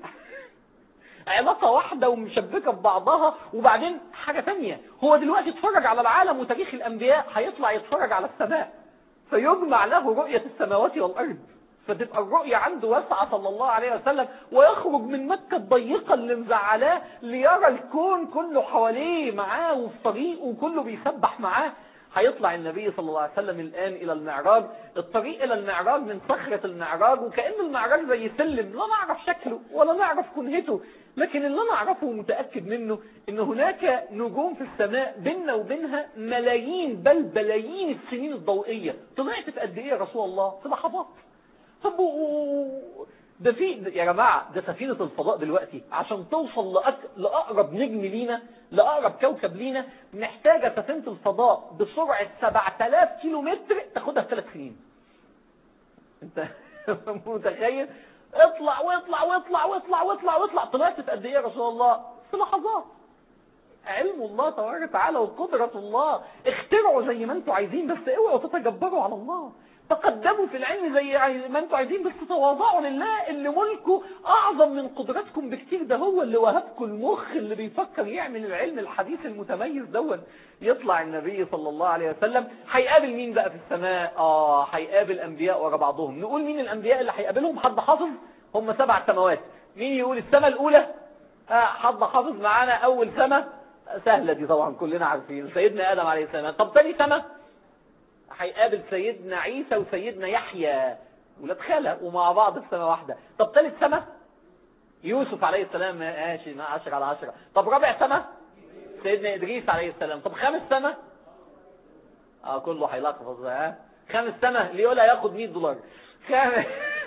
علاقة واحدة ومشبكة ببعضها. وبعدين حاجة تانية، هو دلوقتي يتفرج على العالم وتاريخ الأنبياء، هيطلع يتفرج على السماء فيجمع له رؤية السماوات والأرض، فتبقى الرؤية عنده واسعة صلى الله عليه وسلم، ويخرج من مكة الضيقة اللي مزعلاه ليرى الكون كله حواليه معاه وفي طريقه وكله بيسبح معاه. هيطلع النبي صلى الله عليه وسلم الآن إلى المعراج. الطريق إلى المعراج من صخرة المعراج، وكأن المعراج زي سلم لا نعرف شكله ولا نعرف كنهته، لكن اللي أنا أعرفه ومتأكد منه إن هناك نجوم في السماء بيننا وبينها ملايين بل بلايين السنين الضوئية. طلعت في قد إيه يا رسول الله؟ في لحظات. طب ده في يا جماعة، ده سفينة الفضاء دلوقتي عشان توصل لأقرب نجم لينا، لأقرب كوكب لينا، محتاجة سفينة الفضاء بسرعة 7000 كيلو متر تاخدها في 3 سنين. انت متخيل؟ اطلع واطلع واطلع واطلع واطلع واطلع. طلعت في قد ايه يا رسول الله؟ في لحظات. علم الله تبارك وتعالى وقدرة الله. اخترعوا زي ما انتوا عايزين، بس اوعوا تتجبروا على الله. تقدموا في العلم زي ما انتوا عايزين، بس تواضعوا لله اللي ملكه اعظم من قدرتكم بكتير. ده هو اللي وهبكم المخ اللي بيفكر يعمل العلم الحديث المتميز دون. يطلع النبي صلى الله عليه وسلم، هيقابل مين بقى في السماء؟ هيقابل انبياء ورا بعضهم. نقول مين الانبياء اللي هيقابلهم؟ حد حافظ؟ هم 7 سماوات. مين يقول السماء الاولى؟ حد حافظ معانا؟ اول سماء سهلة دي طبعا كلنا عارفين، سيدنا آدم عليه السلام. طب تاني سماء هيقابل سيدنا عيسى وسيدنا يحيى، ولاد خالة ومع بعض في سماء واحدة. طب ثالث سماء يوسف عليه السلام، ماشي 10 على 10. طب رابع سماء سيدنا إدريس عليه السلام. طب خامس سماء كله هيلخبط. خامس سماء اللي يقولها ياخد $100. خامس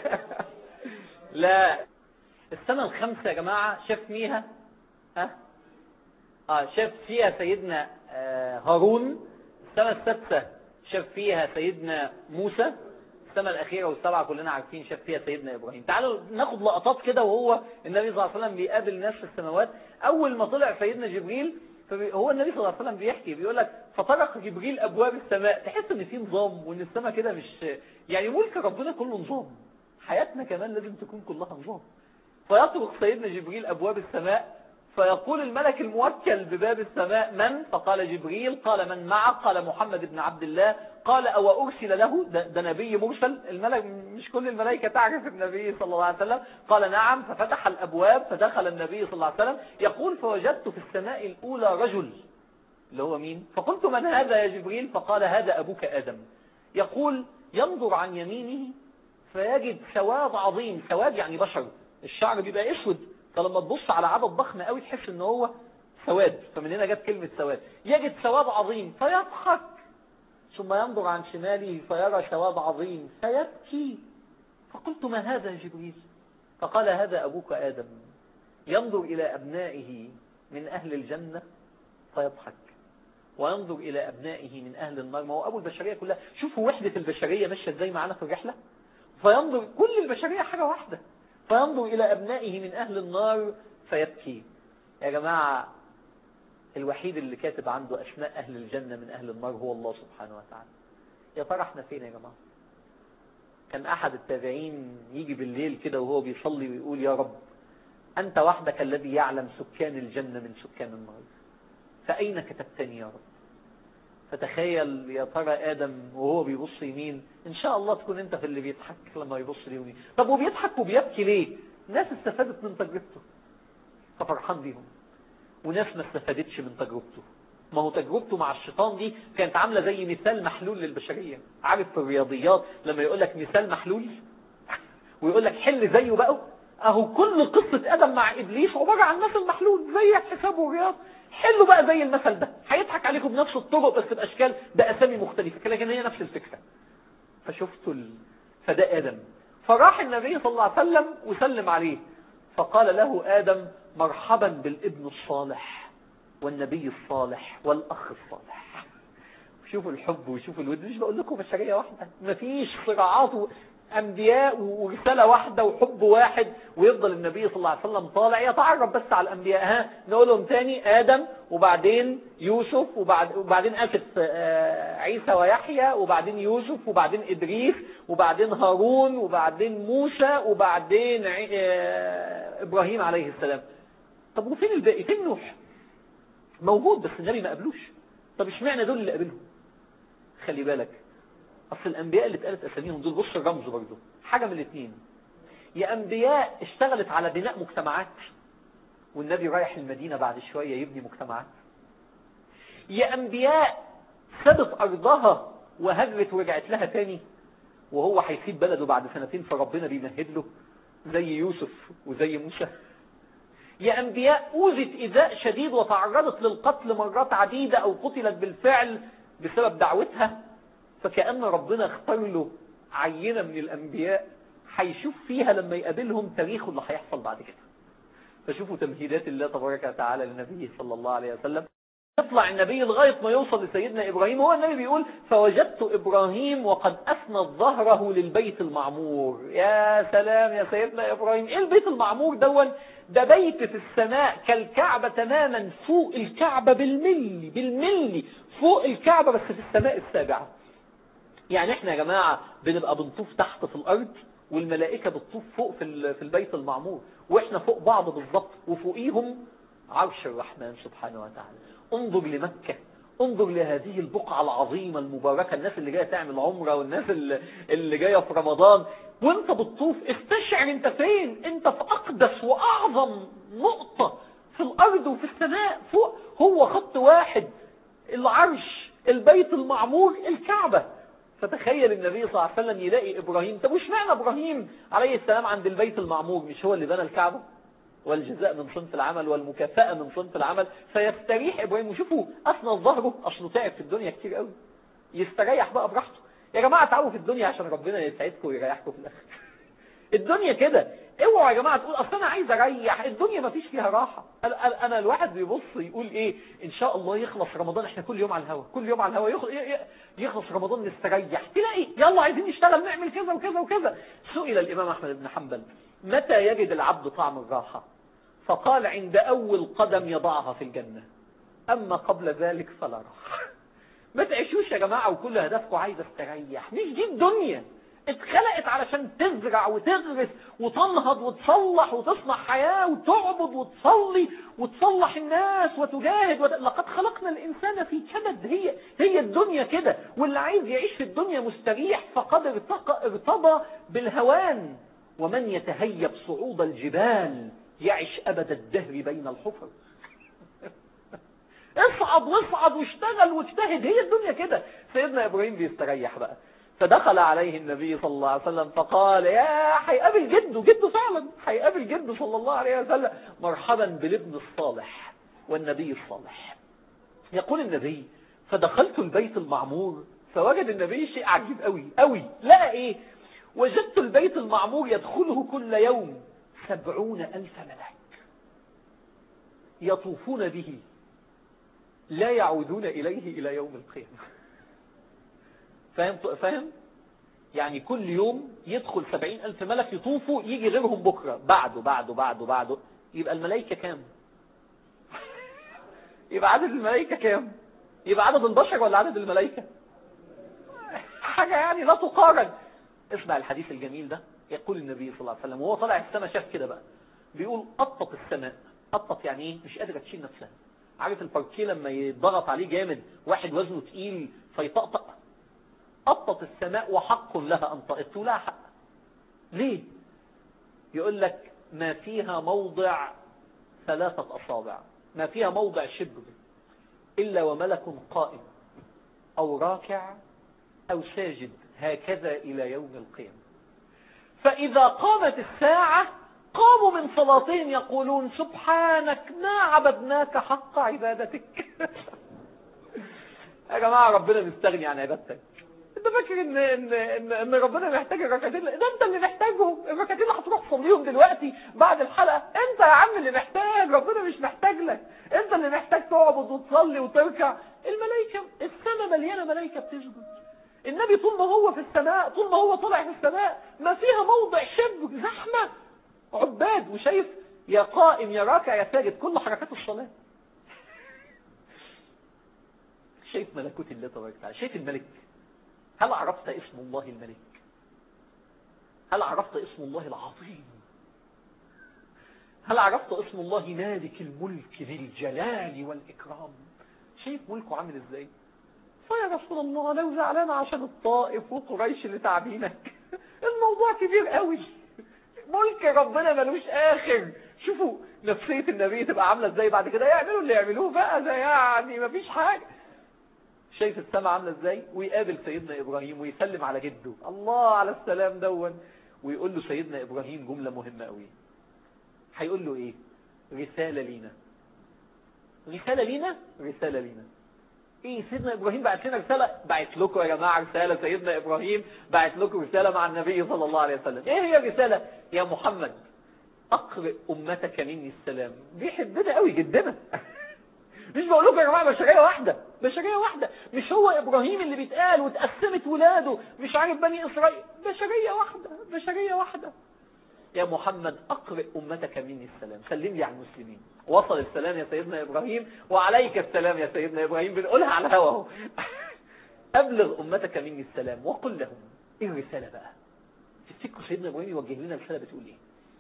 لا، السماء الخامسة يا جماعة شاف فيها شاف فيها سيدنا هارون. السماء السادسة شاف فيها سيدنا موسى. السماء الأخيرة والسبعة كلنا عارفين شاف فيها سيدنا إبراهيم. تعالوا ناخد لقطات كده وهو النبي صلى الله عليه وسلم بيقابل ناس في السماوات. أول ما طلع سيدنا جبريل، هو النبي صلى الله عليه وسلم بيحكي بيقول لك فطرق جبريل أبواب السماء. تحس إن في نظام، وإن السماء كده مش يعني ملك ربنا كله نظام. حياتنا كمان لازم تكون كلها نظام. فيطرق سيدنا جبريل أبواب السماء، فيقول الملك الموكل بباب السماء من؟ فقال جبريل. قال من معه؟ قال محمد بن عبد الله. قال أو أرسل له؟ ده نبي مرسل. الملك مش كل الملائكة تعرف النبي صلى الله عليه وسلم. قال نعم. ففتح الأبواب فدخل النبي صلى الله عليه وسلم. يقول فوجدت في السماء الأولى رجل، اللي هو مين؟ فقلت من هذا يا جبريل؟ فقال هذا أبوك آدم. يقول ينظر عن يمينه فيجد سواد عظيم. سواد يعني بشر، الشعر بيبقى اسود، فلما تبص على عدد ضخم قوي تحس ان هو سواد، فمن هنا جت كلمة سواد. يجد سواد عظيم فيضحك، ثم ينظر عن شماله فيرى سواد عظيم فيبكي. فقلت ما هذا يا جبريل؟ فقال هذا أبوك آدم، ينظر إلى أبنائه من أهل الجنة فيضحك، وينظر إلى أبنائه من أهل النار. ما هو أبو البشرية كلها. شوفوا وحدة البشرية ماشية ازاي معانا في الرحلة. فينظر كل البشرية حاجة واحدة، فينظر إلى أبنائه من أهل النار فيبكي. يا جماعة، الوحيد اللي كاتب عنده أسماء أهل الجنة من أهل النار هو الله سبحانه وتعالى. يا ترى احنا فين يا جماعة؟ كان أحد التابعين يجي بالليل كده وهو بيصلي ويقول يا رب أنت وحدك الذي يعلم سكان الجنة من سكان النار، فأين كتبتني يا رب؟ فتخيل يا ترى آدم وهو بيبص يمين، إن شاء الله تكون أنت في اللي بيضحك لما يبص ليمين. طب وبيضحك وبيبكي ليه؟ ناس استفادت من تجربته ففرحان بيهم، وناس ما استفادتش من تجربته. ما هو تجربته مع الشيطان دي كانت عاملة زي مثال محلول للبشرية. عارف في الرياضيات لما يقول لك مثال محلول ويقول لك حل زيه بقى، اهو كل قصة آدم مع إبليس عبارة عن مثل محلول زي حساب والرياض. حلوا بقى زي المثل ده، هيضحك عليكم بنفس الطرق بس بأشكال بأسامي مختلفة، لكن هي نفس الفكرة. فشفتوا فده آدم. فراح النبي صلى الله عليه وسلم وسلم عليه، فقال له آدم مرحبا بالابن الصالح والنبي الصالح والأخ الصالح. شوفوا الحب وشوفوا الود. مش بقول لكم بشرية واحدة، مفيش صراعات، أنبياء ورسالة واحدة وحب واحد، ويفضل النبي صلى الله عليه وسلم طالع يتعرف بس على الأنبياء. نقولهم تاني: آدم، وبعدين يوسف، وبعدين عيسى ويحيى، وبعدين يوسف، وبعدين إدريس، وبعدين هارون، وبعدين موسى، وبعدين إبراهيم عليه السلام. طب وفين الباقي؟ فين نوح؟ موجود بس النبي ما قبلوش. طب اشمعنى دول اللي قبلهم؟ خلي بالك، أصل الأنبياء اللي اتقالت أساميهم دول، بص الرمز برضه حاجة من الاثنين: يا أنبياء اشتغلت على بناء مجتمعات والنبي رايح المدينة بعد شوية يبني مجتمعات، يا أنبياء سابت أرضها وهجرت ورجعت لها تاني، وهو هيسيب بلده بعد سنتين فربنا بيمهد له زي يوسف وزي موسى؟ يا أنبياء أوذت إيذاء شديد وتعرضت للقتل مرات عديدة أو قتلت بالفعل بسبب دعوتها، فكأن ربنا اختار له عينة من الأنبياء هيشوف فيها لما يقابلهم تاريخه اللي هيحصل بعد كده. فشوفوا تمهيدات الله تبارك وتعالى للنبي صلى الله عليه وسلم. يطلع النبي لغاية ما يوصل لسيدنا إبراهيم. هو النبي بيقول فوجدت إبراهيم وقد أسند ظهره للبيت المعمور. يا سلام يا سيدنا إبراهيم، إيه البيت المعمور دون؟ ده بيت في السماء كالكعبة تماما، فوق الكعبة بالملي فوق الكعبة، بس في السماء السابعة. يعني احنا يا جماعة بنبقى بنطوف تحت في الأرض، والملائكة بتطوف فوق في البيت المعمور، واحنا فوق بعض بالضبط، وفوقيهم عرش الرحمن سبحانه وتعالى. انظر لمكة، انظر لهذه البقعة العظيمة المباركة، الناس اللي جاية تعمل عمرة والناس اللي جاية في رمضان، وانت بتطوف استشعر انت فين. انت في اقدس واعظم نقطة في الارض وفي السماء فوق، هو خط واحد، العرش، البيت المعمور، الكعبة. فتخيل النبي صلى الله عليه وسلم يلاقي إبراهيم. طب وش معنى إبراهيم عليه السلام عند البيت المعمور؟ مش هو اللي بنى الكعبة؟ والجزاء من صنف العمل والمكافأة من صنف العمل. فيستريح إبراهيم. وشوفوا أسند ظهره، أصله تعب في الدنيا كتير قوي، يستريح بقى براحته. يا جماعة تعالوا في الدنيا عشان ربنا يسعدكم ويريحكم في الآخر. الدنيا كده. اوعوا يا جماعه تقول اصل انا عايز اريح، الدنيا ما فيش فيها راحه. انا الواحد بيبص يقول ايه، ان شاء الله يخلص رمضان، احنا كل يوم على الهوا، كل يوم على الهوا، يخلص رمضان نستريح، تلاقي يلا عايزين نشتغل نعمل كذا وكذا وكذا. سئل الامام احمد بن حنبل متى يجد العبد طعم الراحه؟ فقال عند اول قدم يضعها في الجنه، اما قبل ذلك فلا راحه. ما تعيشوش يا جماعه وكل هدفكم عايز استريح. مش دي الدنيا اتخلقت علشان تزرع وتغرس وتنهض وتصلح وتصنع حياة وتعبد وتصلي وتصلح الناس وتجاهد لقد خلقنا الإنسان في كبد. هي الدنيا كده. واللي عايز يعيش في الدنيا مستريح فقد ارتضى بالهوان. ومن يتهيب صعود الجبال يعيش أبد الدهر بين الحفر. اصعد واصعد واشتغل واجتهد، هي الدنيا كده. سيدنا إبراهيم بيستريح بقى. فدخل عليه النبي صلى الله عليه وسلم فقال يا هيقابل جده فعلا هيقابل جده صلى الله عليه وسلم، مرحبا بالابن الصالح والنبي الصالح. يقول النبي فدخلت البيت المعمور فوجد النبي شيء عجيب قوي قوي. لقى ايه؟ وجدت البيت المعمور يدخله كل يوم 70,000 ملك يطوفون به لا يعودون إليه إلى يوم القيامة. فاهم؟ يعني كل يوم يدخل 70,000 ملك يطوفوا، يجي غيرهم بكرة بعده. يبقى الملائكة كام؟ يبقى عدد الملائكة كام؟ يبقى عدد البشر ولا عدد الملائكة؟ حاجة يعني لا تقارن. اسمع الحديث الجميل ده. يقول النبي صلى الله عليه وسلم وهو طالع السماء شاف كده بقى، بيقول قطت السماء. قطت يعني ايه؟ مش قادرة تشيل نفسها. عارف الباركيه لما يضغط عليه جامد واحد وزنه تقيل فيطقطق؟ قطت السماء وحق لها أن تقط. لها حق. ليه؟ يقول لك ما فيها موضع 3 أصابع، ما فيها موضع شبر إلا وملك قائم أو راكع أو ساجد هكذا إلى يوم القيامة. فإذا قامت الساعة قاموا من صلاتهم يقولون سبحانك ما عبدناك حق عبادتك. يا جماعة ربنا مستغني عن عبادتك. انت فاكر ان ربنا محتاج الركعتين؟ ده انت اللي محتاجهم. الركعتين اللي هتروح تصليهم دلوقتي بعد الحلقه انت يا عم اللي محتاج، ربنا مش محتاج لك. انت اللي محتاج تعبد وتصلي وتركع. الملائكه، السماء مليانه ملائكه بتسجد. النبي طول ما هو في السماء، طول ما هو طالع في السماء ما فيها موضع شبر، زحمه عباد. وشايف يا قائم يا راكع يا ساجد كل حركات الصلاه. شايف ملكوت الله تبارك وتعالى، شايف الملك. هل عرفت اسم الله الملك؟ هل عرفت اسم الله العظيم؟ هل عرفت اسم الله مالك الملك ذي الجلال والإكرام؟ شايف ملكه عامل ازاي؟ فيا رسول الله لو زعلان عشان الطائف وقريش اللي تعبينك، الموضوع كبير قوي. ملك ربنا ملوش آخر. شوفوا نفسية النبي تبقى عاملة ازاي بعد كده. يعملوا اللي يعملوه بقى، ده يعني مفيش حاجة. شايف السماء عامله ازاي، ويقابل سيدنا ابراهيم ويسلم على جده، الله على السلام دون، ويقول له سيدنا ابراهيم جمله مهمه قوي. هيقول له ايه؟ رساله لينا. رساله لينا، رساله لينا. ايه سيدنا ابراهيم بعت لنا رساله؟ بعت لكم يا جماعه رساله، سيدنا ابراهيم بعت لكم رساله مع النبي صلى الله عليه وسلم. ايه هي الرساله؟ يا محمد اقرئ امتك مني السلام. بيحبنا قوي جدنا. مش بقول لكم يا جماعه بشريه واحده، بشريه واحده، مش هو ابراهيم اللي بيتقال وتقسمت ولاده مش عارف بني اسرائيل، بشريه واحده، بشريه واحده. يا محمد اقرئ امتك مني السلام، سلم لي على المسلمين. وصل السلام يا سيدنا ابراهيم، وعليك السلام يا سيدنا ابراهيم، بنقولها على الهوا اهو. ابلغ امتك مني السلام وقل لهم. ايه الرساله بقى؟ تفتكروا سيدنا ابراهيم يوجه لنا رساله بتقول ايه؟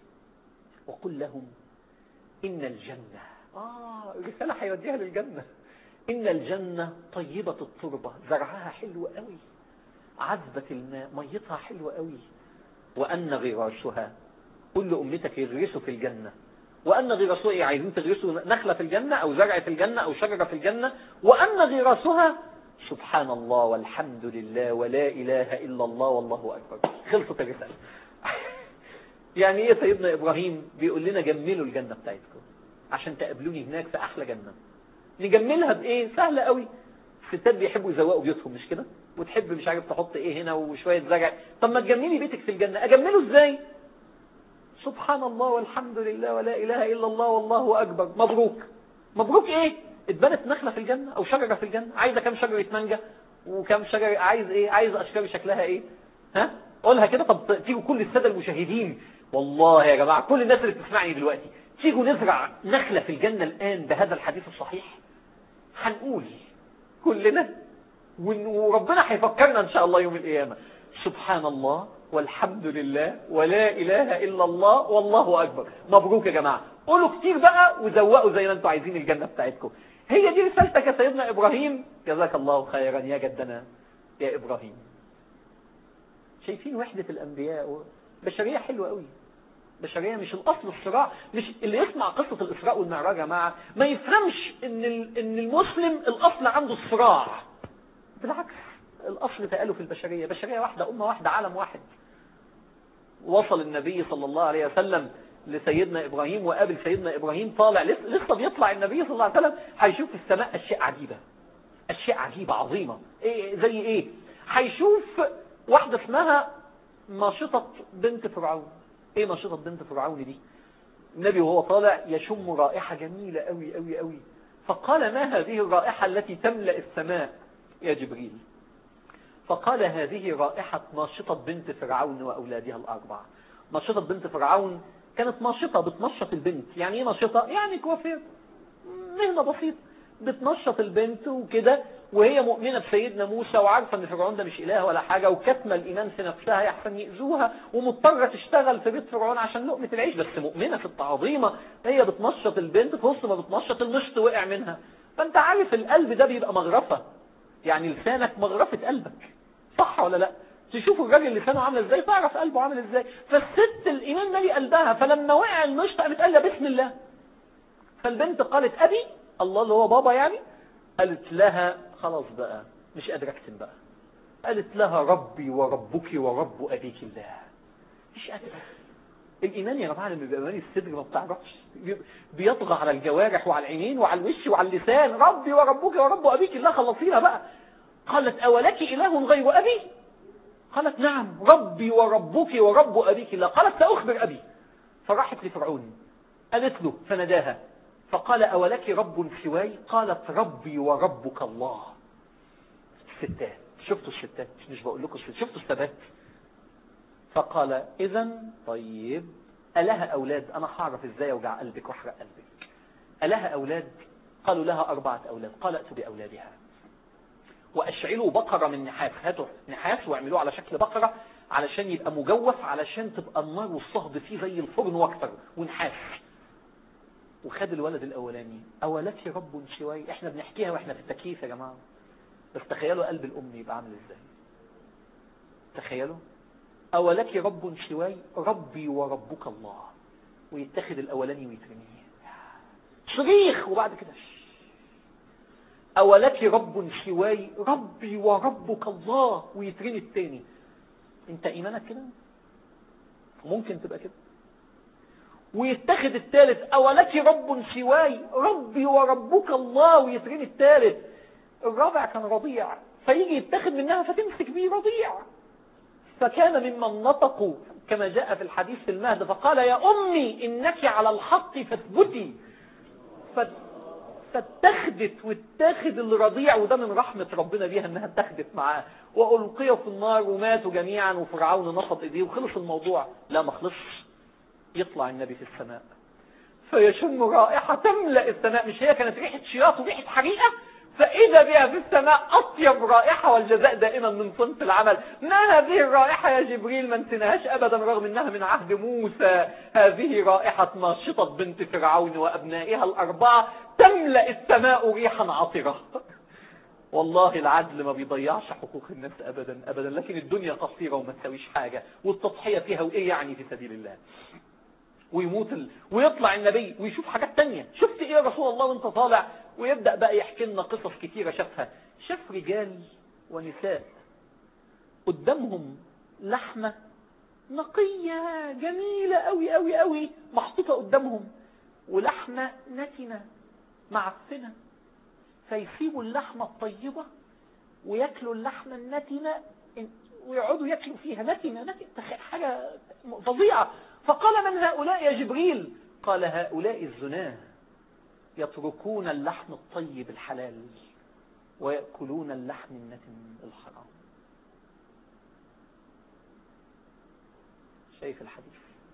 وقل لهم ان الجنه، الرساله هيوديها للجنه. ان الجنه طيبه التربه، زرعها حلو قوي، عذبه الماء، ميتها حلوه قوي، وان غراسها، كل امتك يغرسوا في الجنه. وان غراسها ايه؟ عايزين تغرسوا نخله في الجنه او زرع في الجنه او شجره في الجنه. وان غراسها سبحان الله والحمد لله ولا اله الا الله والله اكبر. خلصت الرساله. يعني ايه سيدنا ابراهيم بيقول لنا جملوا الجنه بتاعتكم عشان تقابلوني هناك في احلى جنه. نجملها بايه؟ سهله قوي. الستات بيحبوا يزوقوا بيوتهم مش كده؟ وتحب مش عارف تحط ايه هنا وشويه زرع. طب ما تجملي بيتك في الجنه. اجمله ازاي؟ سبحان الله والحمد لله ولا اله الا الله والله اكبر. مبروك. مبروك ايه؟ اتبنت نخله في الجنه او شجره في الجنه. عايزه كام شجره مانجا وكام شجره؟ عايز ايه؟ عايز اشجار شكلها ايه؟ ها قولها كده. طب تيجوا كل الساده المشاهدين، والله يا جماعه كل الناس اللي بتسمعني دلوقتي، تيجوا نزرع نخله في الجنه الان بهذا الحديث الصحيح. هنقول كلنا وربنا هيفكرنا ان شاء الله يوم القيامه. سبحان الله والحمد لله ولا اله الا الله والله اكبر. مبروك يا جماعه. قولوا كتير بقى وزوقوا زي ما انتم عايزين الجنه بتاعتكم. هي دي رسالتك يا سيدنا ابراهيم. جزاك الله خيرا يا جدنا يا ابراهيم. شايفين وحده الانبياء؟ بشريه حلوه قوي، بشريه. مش الاصل الصراع. مش اللي يسمع قصه الاسراء والمعراج يا جماعه ما يفهمش ان المسلم الاصل عنده الصراع. بالعكس، الاصل تآلف البشريه، بشريه واحده، امه واحده، عالم واحد. وصل النبي صلى الله عليه وسلم لسيدنا ابراهيم وقابل سيدنا ابراهيم طالع، لسه بيطلع النبي صلى الله عليه وسلم، هيشوف في السماء اشياء عجيبه، اشياء عجيبه عظيمه. ايه زي ايه؟ هيشوف واحده اسمها ناشطه بنت فرعون. ايه ناشطه بنت فرعون دي؟ النبي وهو طالع يشم رائحه جميله قوي قوي قوي، فقال ما هذه الرائحه التي تملأ السماء يا جبريل؟ فقال هذه رائحة ناشطة بنت فرعون وأولادها الأربعة. ناشطة بنت فرعون كانت ناشطة، بتنشط البنت. يعني ايه ناشطة؟ يعني كوافير، مهنة بسيطة، بتنشط البنت وكده، وهي مؤمنة بسيدنا موسى وعارفة ان فرعون ده مش إله ولا حاجة، وكتمة الإيمان في نفسها يحسن يأذوها، ومضطرة تشتغل في بيت فرعون عشان لقمة العيش، بس مؤمنة في التعظيمة. هي بتنشط البنت، في وسط ما بتنشط المشط وقع منها. فانت عارف القلب ده بيبقى مغرفة، يعني لسانك مغرفة قلبك، صح ولا لا؟ تشوف الراجل لسانه عامل ازاي تعرف قلبه عامل ازاي. فالست الايمان مالي قلبها، فلما وقع المشط قامت قال بسم الله. فالبنت قالت ابي، الله اللي هو بابا يعني. قالت لها خلاص بقى مش قادره اكتم بقى. قالت لها ربي وربك ورب ابيك الله. مش قادره. الايمان يا جماعه لما بيبقى مالي الصدر ما بتعرفش، بيطغى على الجوارح وعلى العينين وعلى الوش وعلى اللسان. ربي وربك ورب ابيك الله، خلصينا بقى. قالت اولك اله غير ابي؟ قالت نعم ربي وربك ورب ابيك الله. قالت ساخبر ابي. فراحت لفرعون قالت له فناداها فقال اولك رب سواي؟ قالت ربي وربك الله. الستات، شفتوا الستات؟ مش بقول لكم شفتوا الثبات؟ فقال اذا طيب ألها أولاد؟ أنا هعرف إزاي أوجع قلبك وأحرق قلبك. ألها أولاد؟ قالوا لها 4 أولاد. قال أتوا بأولادها وأشعلوا بقرة من نحاس. هاتوا نحاس واعملوه على شكل بقرة علشان يبقى مجوف، علشان تبقى النار والصهد فيه زي الفرن واكتر، ونحاس. وخد الولد الأولاني. أولك رب سواي؟ إحنا بنحكيها وإحنا في التكييف يا جماعة، بس تخيلوا قلب الأم يبقى عامل إزاي. تخيلوا أولك رب سواي؟ ربي وربك الله. ويتخذ الأولاني ويترميه. صريخ. وبعد كده أولك رب سواي، ربي وربك الله، ويترمي التاني. انت ايمانك كده؟ ممكن تبقى كده. ويتخذ الثالث، أولك رب سواي، ربي وربك الله، ويترمي الثالث. الرابع كان رضيع، فيجي يتخذ منها فتمسك بيه رضيع. فكان ممن نطقوا كما جاء في الحديث في المهد، فقال يا أمي إنك على الحق فاثبتي. فاتخذت واتخذ الرضيع، وده من رحمة ربنا بيها انها اتخذت معاه، وألقيوا في النار وماتوا جميعا، وفرعون نصب ايديه وخلص الموضوع. لا، ما خلصش. يطلع النبي في السماء فيشم رائحة تملأ السماء، مش هي كانت ريحة شياط وريحة حريقة؟ فإذا بها في السماء أطيب رائحة، والجزاء دائما من صنف العمل. ما هذه الرائحة يا جبريل؟ ما انتنهاش أبدا رغم أنها من عهد موسى. هذه رائحة ماشطة بنت فرعون وأبنائها الأربعة، تملأ السماء ريحا عطرة. والله العدل ما بيضيعش حقوق الناس أبدا أبدا، لكن الدنيا قصيرة وما تسويش حاجة، والتضحية فيها وإيه يعني في سبيل الله. ويموت ويطلع النبي ويشوف حاجات تانية. شفت ايه يا رسول الله وانت طالع؟ ويبدأ بقى يحكي لنا قصص كتيرة شافها. شاف رجال ونساء قدامهم لحمة نقية جميلة قوي قوي قوي محطوطة قدامهم، ولحمة نتنة معفنة، فيسيبوا اللحمة الطيبة ويأكلوا اللحمة النتنة، ويقعدوا يأكلوا فيها نتنة حاجة فظيعة. فقال من هؤلاء يا جبريل؟ قال هؤلاء الزناه، يتركون اللحم الطيب الحلال ويأكلون اللحم النتن الحرام. شايف الحديث؟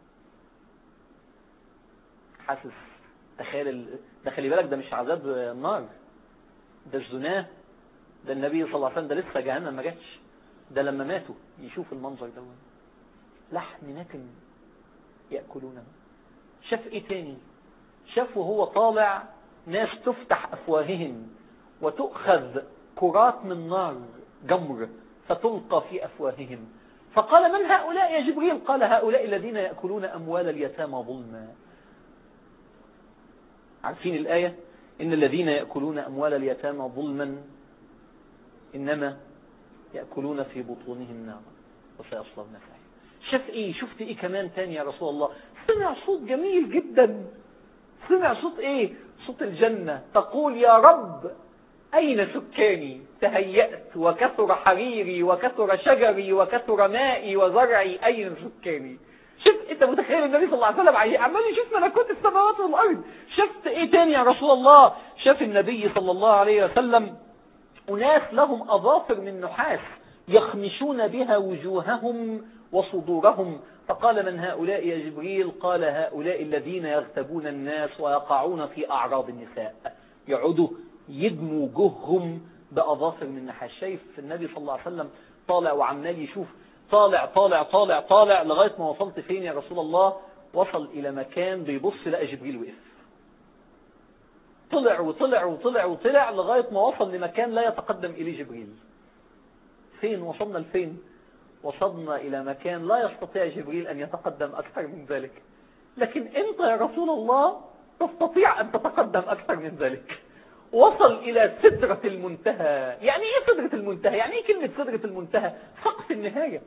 حاسس؟ تخيل ده، خلي بالك، ده مش عذاب النار، ده الزناه، ده النبي صلى الله عليه وسلم ده لسه جهنم ما جاتش، ده لما ماتوا يشوف المنظر ده، لحم نتن يأكلونه. شاف ايه تاني؟ شاف وهو طالع ناس تفتح افواههم وتؤخذ كرات من نار جمر فتلقى في افواههم. فقال من هؤلاء يا جبريل؟ قال هؤلاء الذين يأكلون اموال اليتامى ظلما. عارفين الآية؟ ان الذين يأكلون اموال اليتامى ظلما انما يأكلون في بطونهم نارا وسيصلون سعيرا. شاف ايه؟ شفت ايه كمان تاني يا رسول الله؟ سمع صوت جميل جدا. سمع صوت ايه؟ صوت الجنة تقول يا رب اين سكاني؟ تهيأت وكثر حريري وكثر شجري وكثر مائي وزرعي، اين سكاني؟ شفت؟ انت متخيل النبي صلى الله عليه وسلم عمال يشوف ملكوت السماوات والارض. شفت ايه تاني يا رسول الله؟ شاف النبي صلى الله عليه وسلم اناس لهم اظافر من نحاس يخمشون بها وجوههم وصدورهم. فقال من هؤلاء يا جبريل؟ قال هؤلاء الذين يغتابون الناس ويقعون في أعراض النساء، يعودوا يدموا وجوههم بأظافر من نحاس. شايف النبي صلى الله عليه وسلم طالع وعمال يشوف، طالع طالع طالع طالع لغاية ما وصلت فين يا رسول الله؟ وصل إلى مكان بيبص لقى جبريل وقف. طلع وطلع وطلع وطلع لغاية ما وصل لمكان لا يتقدم إليه جبريل. فين وصلنا لفين؟ وصلنا إلى مكان لا يستطيع جبريل أن يتقدم أكثر من ذلك، لكن أنت يا رسول الله تستطيع أن تتقدم أكثر من ذلك. وصل إلى سدرة المنتهى. يعني إيه سدرة المنتهى؟ يعني إيه كلمة سدرة المنتهى؟ سقف النهاية.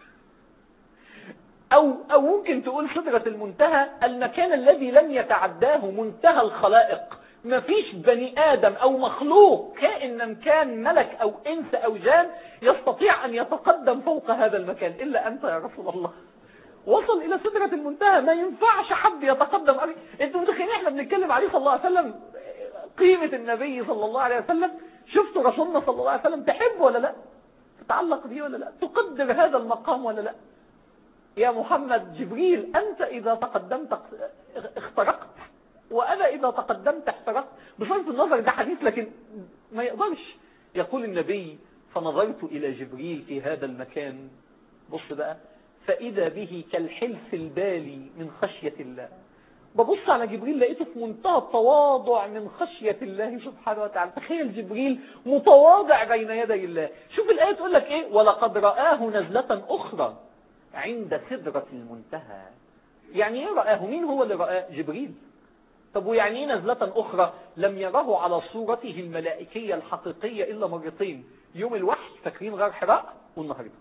أو ممكن تقول سدرة المنتهى المكان الذي لم يتعداه منتهى الخلائق. ما فيش بني آدم أو مخلوق كائن كان ملك أو إنس أو جان يستطيع أن يتقدم فوق هذا المكان إلا أنت يا رسول الله. وصل إلى سدرة المنتهى، ما ينفعش حد يتقدم. أنتم متخيلين إحنا بنتكلم عليه صلى الله عليه وسلم، قيمة النبي صلى الله عليه وسلم. شفتوا رسولنا صلى الله عليه وسلم؟ تحب ولا لا؟ تتعلق به ولا لا؟ تقدر هذا المقام ولا لا؟ يا محمد، جبريل أنت إذا تقدمت اخترقت، وأنا إذا تقدمت احترقت. بصرف النظر ده حديث، لكن ما يقدرش. يقول النبي فنظرت إلى جبريل في هذا المكان، بص بقى، فإذا به كالحلف البالي من خشية الله. ببص على جبريل لقيته في منتهى التواضع من خشية الله سبحانه وتعالى. تخيل جبريل متواضع بين يدي الله. شوف الآية تقول لك إيه؟ ولقد رآه نزلة أخرى عند سدرة المنتهى. يعني إيه رآه؟ مين هو اللي رآه؟ جبريل. طب ويعني نزلة أخرى؟ لم يره على صورته الملائكية الحقيقية إلا مرتين، يوم الوحي فاكرين غار حراء، والنهاردة.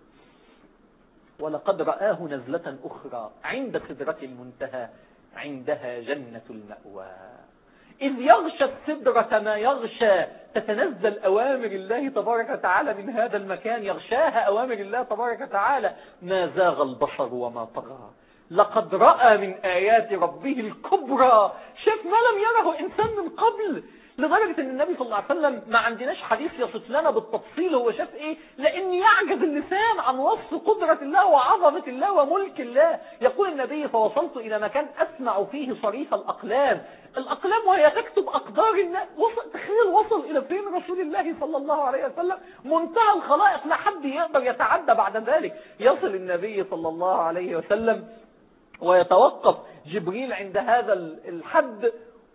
ولقد رآه نزلة أخرى عند سدرة المنتهى عندها جنة المأوى إذ يغشى السدرة ما يغشى تتنزل أوامر الله تبارك وتعالى من هذا المكان، يغشاها أوامر الله تبارك وتعالى. ما زاغ البصر وما طغى لقد رأى من آيات ربه الكبرى. شاف ما لم يره إنسان من قبل، لدرجة ان النبي صلى الله عليه وسلم ما عندناش حديث يصف لنا بالتفصيل هو شاف ايه، لان يعجز اللسان عن وصف قدرة الله وعظمة الله وملك الله. يقول النبي: فوصلت الى مكان اسمع فيه صريف الاقلام وهي تكتب اقدار الناس. تخيل وصل الى فين رسول الله صلى الله عليه وسلم، منتهى الخلائق، لا حد يقدر يتعدى بعد ذلك. يصل النبي صلى الله عليه وسلم ويتوقف جبريل عند هذا الحد،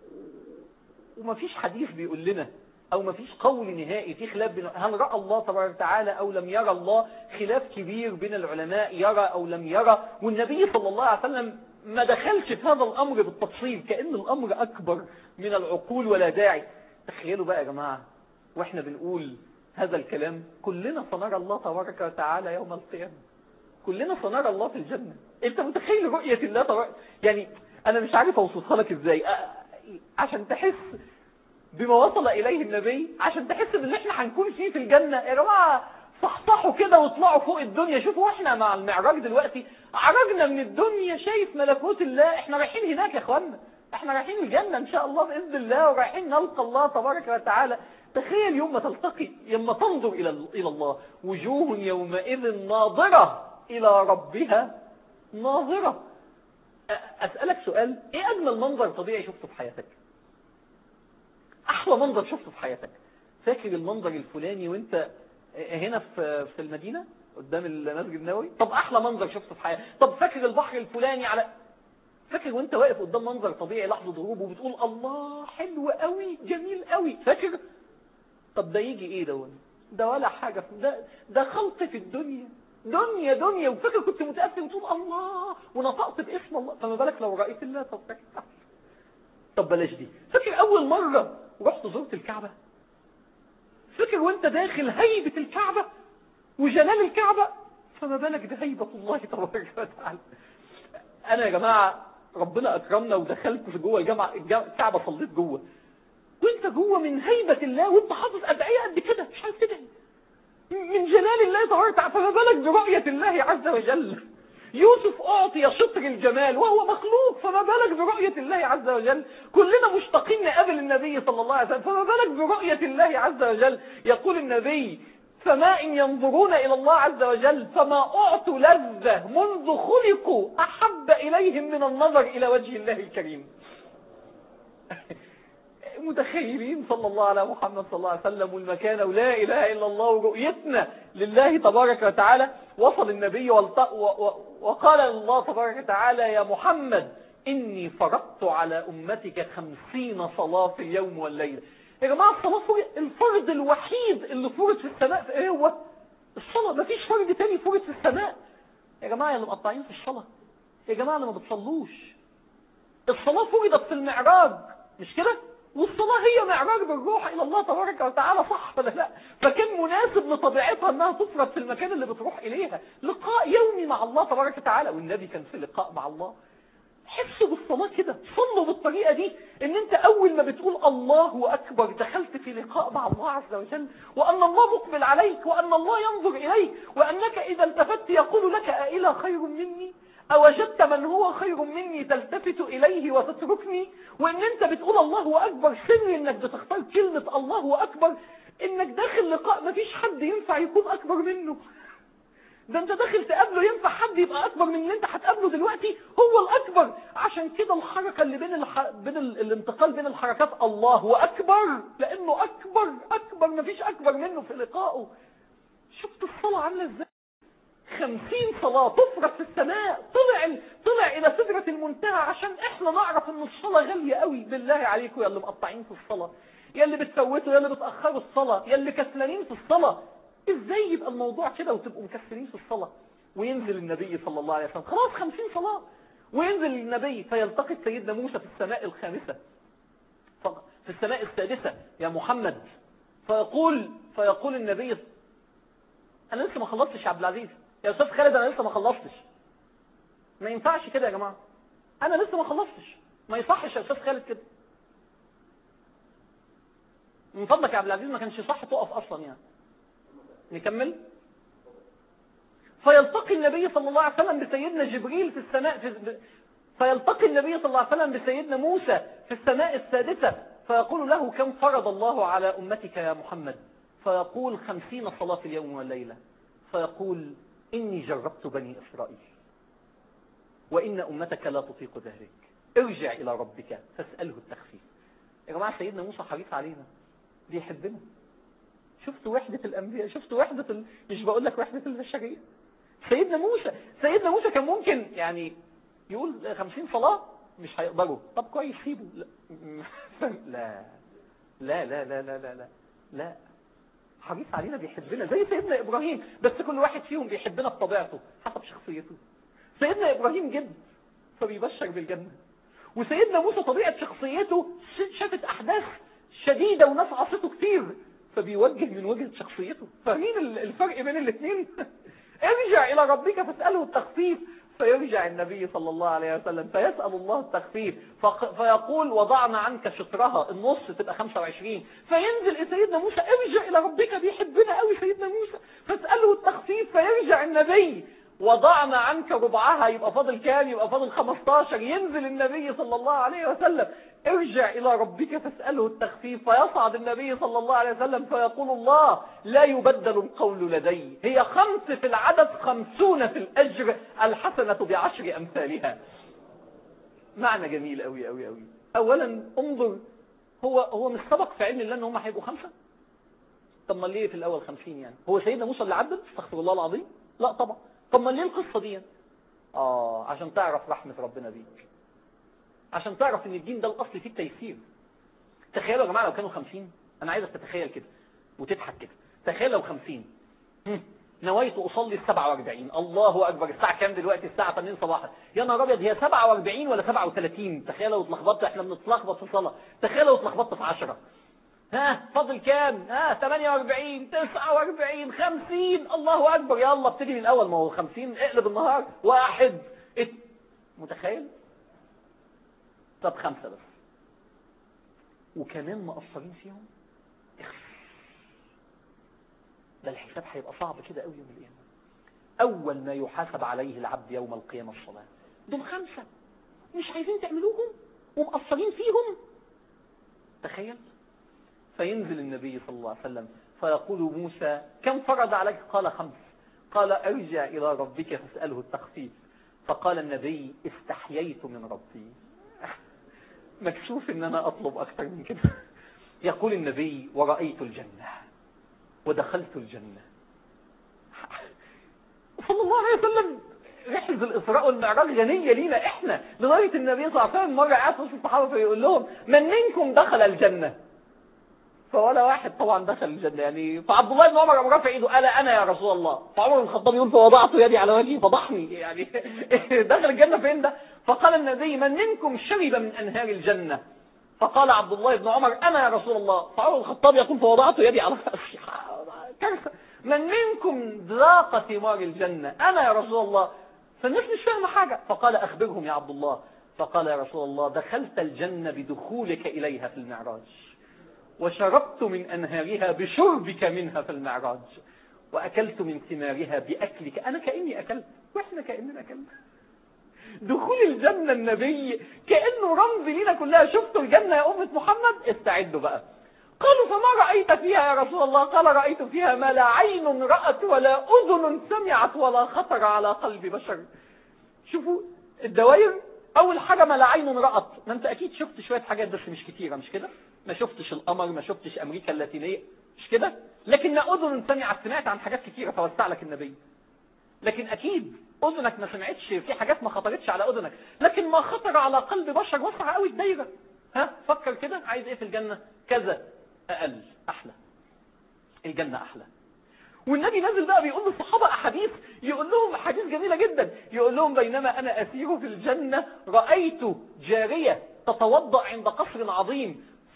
وما فيش حديث بيقول لنا او ما فيش قول نهائي في خلاف بين هل رأى الله تبارك وتعالى او لم يرى الله. خلاف كبير بين العلماء يرى او لم يرى، والنبي صلى الله عليه وسلم ما دخلش في هذا الامر بالتفصيل، كأن الامر اكبر من العقول ولا داعي. تخيلوا بقى يا جماعة واحنا بنقول هذا الكلام كلنا سنرى الله تبارك وتعالى يوم القيامة، كلنا سنرى الله في الجنة. انت متخيل رؤية الله تبارك؟ يعني انا مش عارف اوصفها لك ازاي عشان تحس بما وصل إليه النبي، عشان تحس باللي احنا هنكون فيه في الجنة. يا جماعة صحصحوا كده واطلعوا فوق الدنيا. شوفوا احنا مع المعراج دلوقتي عرجنا من الدنيا، شايف ملكوت الله. احنا رايحين هناك يا اخوانا، احنا رايحين الجنة ان شاء الله بإذن الله، ورايحين نلقى الله تبارك وتعالى. تخيل يوم ما تلتقي، يوم تنظر إلى الله، وجوه يومئذ ناظرة إلى ربها ناظرة. أسألك سؤال، ايه أجمل منظر طبيعي شفته في حياتك؟ أحلى منظر شفته في حياتك؟ فاكر المنظر الفلاني وانت هنا في المدينة قدام المسجد النبوي؟ طب أحلى منظر شفته في حياتك؟ طب فاكر البحر الفلاني فاكر وانت واقف قدام منظر طبيعي لحظة غروب وبتقول الله حلو قوي جميل قوي؟ فاكر؟ طب ده يجي ايه ده ولا حاجة، ده خلط في الدنيا، دنيا. وفاكر كنت متأثر وتقول الله ونطقت باسم الله، فما بالك لو رأيت الله تبارك. طب بلاش دي. فاكر اول مرة رحت زرت الكعبة؟ فاكر وانت داخل هيبة الكعبة وجلال الكعبة؟ فما بالك ده هيبة الله تبارك وتعالى. انا يا جماعة ربنا اكرمنا ودخلت في جوه الكعبة، صليت جوه، وانت جوه من هيبة الله وانت حافظ ادعية قد كده مش عارف تدعي من جلال الله تبارك وتعالى. فما بالك برؤية الله عز وجل. يوسف أعطي شطر الجمال وهو مخلوق، فما بالك برؤية الله عز وجل. كلنا مشتاقين نقابل النبي صلى الله عليه وسلم، فما بالك برؤية الله عز وجل. يقول النبي: فما إن ينظرون إلى الله عز وجل فما أعطوا لذة منذ خلقوا أحب إليهم من النظر إلى وجه الله الكريم. متخيلين صلى الله على محمد صلى الله عليه وسلم والمكانة ولا إله إلا الله ورؤيتنا لله تبارك وتعالى. وصل النبي وقال الله تبارك وتعالى: يا محمد إني فرضت على أمتك 50 صلاة في اليوم والليلة. يا جماعة الصلاة الفرض الوحيد اللي فرض في السماء ايه هو؟ الصلاة. مفيش فرض تاني فرض في السماء. يا جماعة اللي مقطعين في الصلاة، يا جماعة اللي ما بتصلوش، الصلاة فرضت في المعراج مش كده؟ والصلاة هي معراج بالروح إلى الله تبارك وتعالى، صح ولا لا؟ فكان مناسب لطبيعتها أنها تفرض في المكان اللي بتروح إليها، لقاء يومي مع الله تبارك وتعالى. والنبي كان في لقاء مع الله. حسوا بالصلاة كده، صلوا بالطريقة دي، ان انت اول ما بتقول الله اكبر دخلت في لقاء مع الله عز وجل، وان الله مقبل عليك، وان الله ينظر اليك، وانك اذا التفت يقول لك أإله خير مني؟ أوجدت من هو خير مني تلتفت إليه وتتركني؟ وإن أنت بتقول الله أكبر، سر إنك بتختار كلمة الله أكبر إنك داخل لقاء مفيش حد ينفع يكون أكبر منه. ده أنت داخل تقابله، ينفع حد يبقى أكبر من اللي أنت هتقابله دلوقتي؟ هو الأكبر. عشان كده الحركة اللي بين الانتقال بين الحركات الله أكبر، لأنه أكبر مفيش أكبر منه في لقائه. شفت الصلاة عاملة إزاي؟ 50 صلاة تفرض في السماء، طلع إلى سدرة المنتهى عشان إحنا نعرف إن الصلاة غالية قوي. بالله عليكم يا اللي مقطعين في الصلاة، يا اللي بتفوتوا، يا اللي بتأخروا الصلاة، يا اللي كسلانين في الصلاة، إزاي يبقى الموضوع كده وتبقوا مكسلين في الصلاة؟ وينزل النبي صلى الله عليه وسلم، خلاص 50 صلاة، وينزل النبي فيلتقي سيدنا موسى في السماء الخامسة في السماء السادسة يا محمد. فيقول النبي أنا لسه ما خلصتش يا عبد العزيز، يا أستاذ خالد أنا لسه ما خلصتش. ما ينفعش كده يا جماعة، أنا لسه ما خلصتش، ما يصحش يا أستاذ خالد كده. من فضلك يا عبد العزيز ما كانش صح تقف أصلا يعني. نكمل. فيلتقي النبي صلى الله عليه وسلم بسيدنا جبريل في السماء فيلتقي النبي صلى الله عليه وسلم بسيدنا موسى في السماء السادسة، فيقول له كم فرض الله على أمتك يا محمد؟ فيقول 50 صلاة في اليوم والليلة. فيقول إني جربت بني إسرائيل وإن أمتك لا تطيق ذلك، ارجع إلى ربك فاسأله التخفيف. يا جماعة سيدنا موسى حريص علينا، بيحبنا. شفتوا وحدة الأنبياء، شفتوا وحدة مش بقول لك وحدة البشرية. سيدنا موسى كان ممكن يعني يقول 50 صلاة مش هيقدروا، طب كويس سيبه. لا لا لا لا لا لا لا لا، حريص علينا، بيحبنا زي سيدنا إبراهيم، بس كل واحد فيهم بيحبنا بطبيعته حسب شخصيته. سيدنا إبراهيم جد فبيبشر بالجنة، وسيدنا موسى طبيعة شخصيته شافت أحداث شديدة وناس عصته كتير فبيوجه من وجهة شخصيته. فاهمين الفرق بين الاثنين؟ ارجع إلى ربك فاسأله التخفيف. فيرجع النبي صلى الله عليه وسلم فيسأل الله التخفيف، فيقول وضعنا عنك شطرها، النص تبقى 25. فينزل سيدنا موسى ارجع إلى ربك، بيحبنا قوي سيدنا موسى، فاسأله التخفيف. فيرجع النبي وضعنا عنك ربعها، يبقى فاضل كام؟ يبقى فاضل 15. ينزل النبي صلى الله عليه وسلم ارجع إلى ربك فاسأله التخفيف. فيصعد النبي صلى الله عليه وسلم فيقول الله لا يبدل القول لدي، هي 5 في العدد 50 في الأجر، الحسنة ب10 أمثالها. معنى جميل قوي قوي قوي. أولا انظر، هو مش سبق في علم الله ان هم هيبقوا 5؟ طب ما ليه في الأول 50 يعني؟ هو سيدنا موسى اللي عدد؟ استغفر الله العظيم، لا طبعا. طب ما ليه القصة دي؟ عشان تعرف رحمة ربنا بيك، عشان تعرف ان الدين ده الاصل فيه التيسير. تخيلوا يا جماعه لو كانوا 50، انا عايزك تتخيل كده وتضحك كده. تخيل لو 50 نويت اصلي 47، الله اكبر، الساعه كام دلوقتي؟ الساعه 8 صباحا. يا نهار ابيض، هي 47 ولا 37؟ تخيل لو اتلخبطت، احنا بنتلخبط في الصلاه. تخيل لو اتلخبطت في 10. فاضل كام؟ 48 49 50، الله اكبر، يلا ابتدي من الاول، ما هو 50 اقلب النهار 1. متخيل؟ طب 5 بس وكمان مقصرين فيهم، ده الحساب هيبقى صعب كده قوي يوم القيامه. اول ما يحاسب عليه العبد يوم القيامه الصلاه. دول 5 مش عايزين تعملوهم ومقصرين فيهم، تخيل. فينزل النبي صلى الله عليه وسلم فيقول موسى كم فرض عليك؟ قال 5. قال ارجع الى ربك فاساله التخفيف. فقال النبي استحييت من ربي، مكشوف ان انا اطلب اكثر من كده. يقول النبي ورأيت الجنة ودخلت الجنة. صلى الله عليه وسلم رحلة الإسراء والمعراج غنية لينا احنا، لغاية النبي صلى الله عليه وسلم مرة قاعد وسط الصحابة فيقول لهم من منكم دخل الجنة؟ فولا واحد طبعا دخل الجنة يعني. فعبد الله بن عمر رفع ايده قال انا يا رسول الله. فعمر بن الخطاب يقول فوضعت يدي على وجهي فضحني يعني دخل الجنة فين ده؟ فقال النبي من منكم شرب من انهار الجنة؟ فقال عبد الله بن عمر انا يا رسول الله. فعمر بن الخطاب يقول فوضعت يدي على رأسي. كارثة. من منكم ذاق ثمار الجنة؟ انا يا رسول الله. فالناس مش فاهمه حاجة. فقال اخبرهم يا عبد الله. فقال يا رسول الله دخلت الجنة بدخولك اليها في المعراج، وشربت من أنهارها بشربك منها في المعراج، وأكلت من ثمارها بأكلك. أنا كأني أكلت وإحنا كأننا أكلت. دخول الجنة النبي كأنه رمز لنا كلها. شفتوا الجنة يا أمة محمد؟ استعدوا بقى. قالوا فما رأيت فيها يا رسول الله؟ قال رأيت فيها ما لا عين رأت ولا أذن سمعت ولا خطر على قلب بشر. شوفوا الدوائر. اول حاجة ما لا عين رأت، ما انت اكيد شفت شوية حاجات بس مش كتيرة، مش كده؟ ما شفتش القمر، ما شفتش امريكا اللاتينية، مش كده؟ لكن اذن سمعت عن حاجات كتيرة فوسع لك النبي. لكن اكيد اذنك ما سمعتش في حاجات ما خطرتش على اذنك، لكن ما خطر على قلب بشر وسع قوي الدايرة. فكر كده، عايز ايه في الجنة؟ كذا، اقل، احلى. الجنة احلى. والنبي نازل بقى بيقول للصحابة أحاديث، يقول لهم أحاديث جميلة جدا. يقول لهم بينما أنا أسير في الجنة رأيت جارية تتوضأ عند قصر عظيم،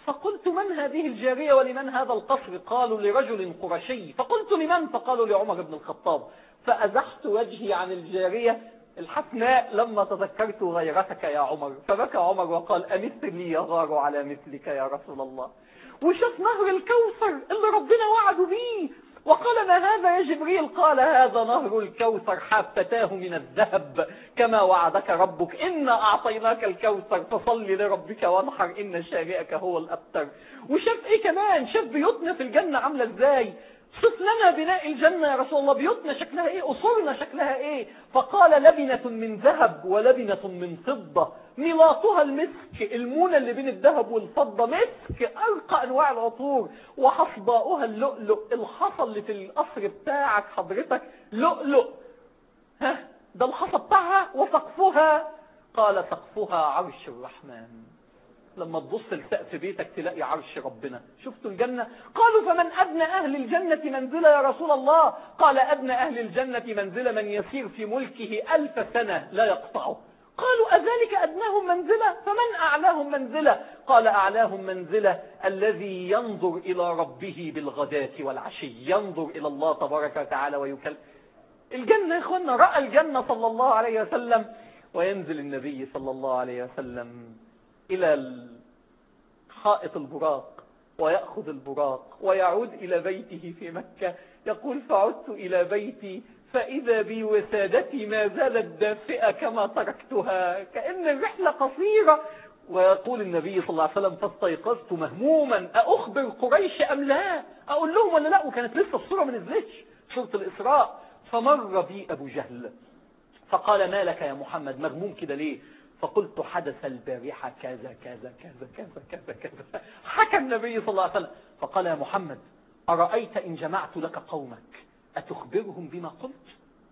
فقلت من هذه الجارية ولمن هذا القصر؟ قالوا لرجل قرشي. فقلت لمن؟ فقالوا لعمر بن الخطاب. فأزحت وجهي عن الجارية الحسناء لما تذكرت غيرتك يا عمر، فبكى عمر وقال أمثلي يغار على مثلك يا رسول الله. وشاف نهر الكوثر اللي ربنا وعده بيه، وقال ما هذا يا جبريل؟ قال هذا نهر الكوثر حافتاه من الذهب كما وعدك ربك، إنا أعطيناك الكوثر فصل لربك وانحر إن شانئك هو الأبتر. وشاف إيه كمان؟ شاف بيوتنا في الجنة عاملة إزاي. صف لنا بناء الجنة يا رسول الله، بيوتنا شكلها إيه، قصورنا شكلها إيه؟ فقال لبنة من ذهب ولبنة من فضة ملاطها المسك، المونة اللي بين الذهب والفضة مسك أرقى أنواع العطور، وحصباؤها اللؤلؤ، الحصى اللي في القصر بتاعك حضرتك لؤلؤ، ها ده الحصى بتاعها. وسقفها، قال سقفها عرش الرحمن، لما تبص لسقف بيتك تلاقي عرش ربنا. شفتوا الجنة؟ قالوا فمن أدنى أهل الجنة منزلة يا رسول الله؟ قال أدنى أهل الجنة منزلة من يسير في ملكه 1000 سنة لا يقطعه. قالوا أذلك أدناهم منزلة؟ فمن أعلاهم منزلة؟ قال أعلاهم منزلة الذي ينظر إلى ربه بالغداة والعشي، ينظر إلى الله تبارك وتعالى ويكلم. الجنة يا إخوانا، رأى الجنة صلى الله عليه وسلم. وينزل النبي صلى الله عليه وسلم إلى حائط البراق ويأخذ البراق ويعود إلى بيته في مكة. يقول فعدت إلى بيتي فإذا بي وسادتي ما زالت دافئة كما تركتها، كأن الرحلة قصيرة. ويقول النبي صلى الله عليه وسلم فاستيقظت مهموما أخبر قريش أم لا، أقول لهم ولا لا، وكانت لسه الصورة ما نزلتش، صورة الإسراء. فمر بي أبو جهل فقال ما لك يا محمد، مغموم كده ليه؟ فقلت حدث البارحة كذا كذا كذا كذا كذا كذا. حكى النبي صلى الله عليه وسلم فقال يا محمد أرأيت إن جمعت لك قومك أتخبرهم بما قلت؟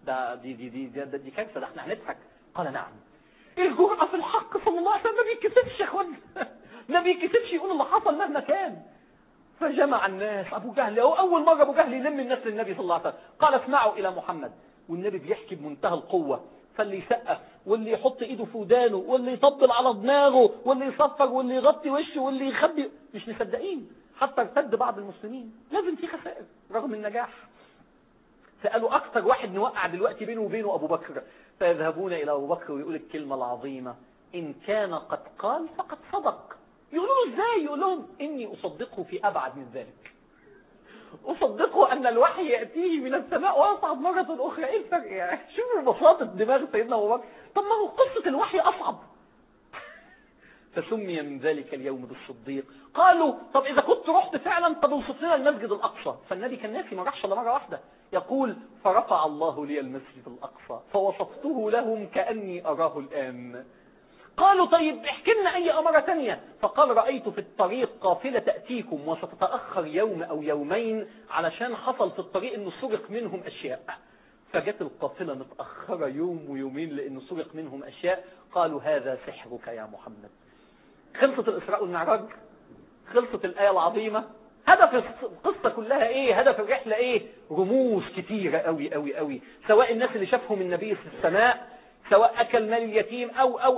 دي كارثة، ده احنا هنضحك. قال نعم. الجرأة في الحق صلى الله عليه وسلم ما بيتكسفش يا اخوان، ما بيتكسفش يقول اللي حصل مهما كان. فجمع الناس. أبو جهل أول مرة أبو جهل يلم الناس للنبي صلى الله عليه وسلم. قال اسمعوا إلى محمد. والنبي بيحكي بمنتهى القوة، فاللي يسقف واللي يحط ايده في ودانه واللي يطبل على دماغه واللي يصفر واللي يغطي وشه واللي يخبي، مش مصدقين. حتى ارتد بعض المسلمين. لازم في خسائر رغم النجاح. فقالوا اكثر واحد نوقع دلوقتي بينه وبينه ابو بكر. فيذهبون الى ابو بكر ويقول الكلمة العظيمة ان كان قد قال فقد صدق. يقولوا ازاي؟ يقول لهم اني اصدقه في ابعد من ذلك، أصدقه أن الوحي يأتيه من السماء ويصعد مرة أخرى. إيه الفرق يعني؟ شوفوا بساطة دماغ سيدنا أبو بكر. طب ما هو قصة الوحي أصعب. فسمي من ذلك اليوم بالصديق. قالوا طب إذا كنت رحت فعلا طب اوصف لنا المسجد الأقصى. فالنبي كان ناسي، ما راحش إلا مرة واحدة. يقول فرفع الله لي المسجد الأقصى فوصفته لهم كأني أراه الآن. قالوا طيب احكي لنا أي أمرة تانية. فقال رأيت في الطريق قافلة تأتيكم وستتأخر يوم أو يومين علشان حصل في الطريق إنه سرق منهم أشياء. فجت القافلة متأخرة يوم ويومين لأنه سرق منهم أشياء. قالوا هذا سحرك يا محمد. خلصت الإسراء والمعراج، خلصت الآية العظيمة. هدف القصة كلها ايه؟ هدف الرحلة ايه؟ رموز كتيرة قوي قوي قوي، سواء الناس اللي شافهم النبي في السماء، سواء أكل مال اليتيم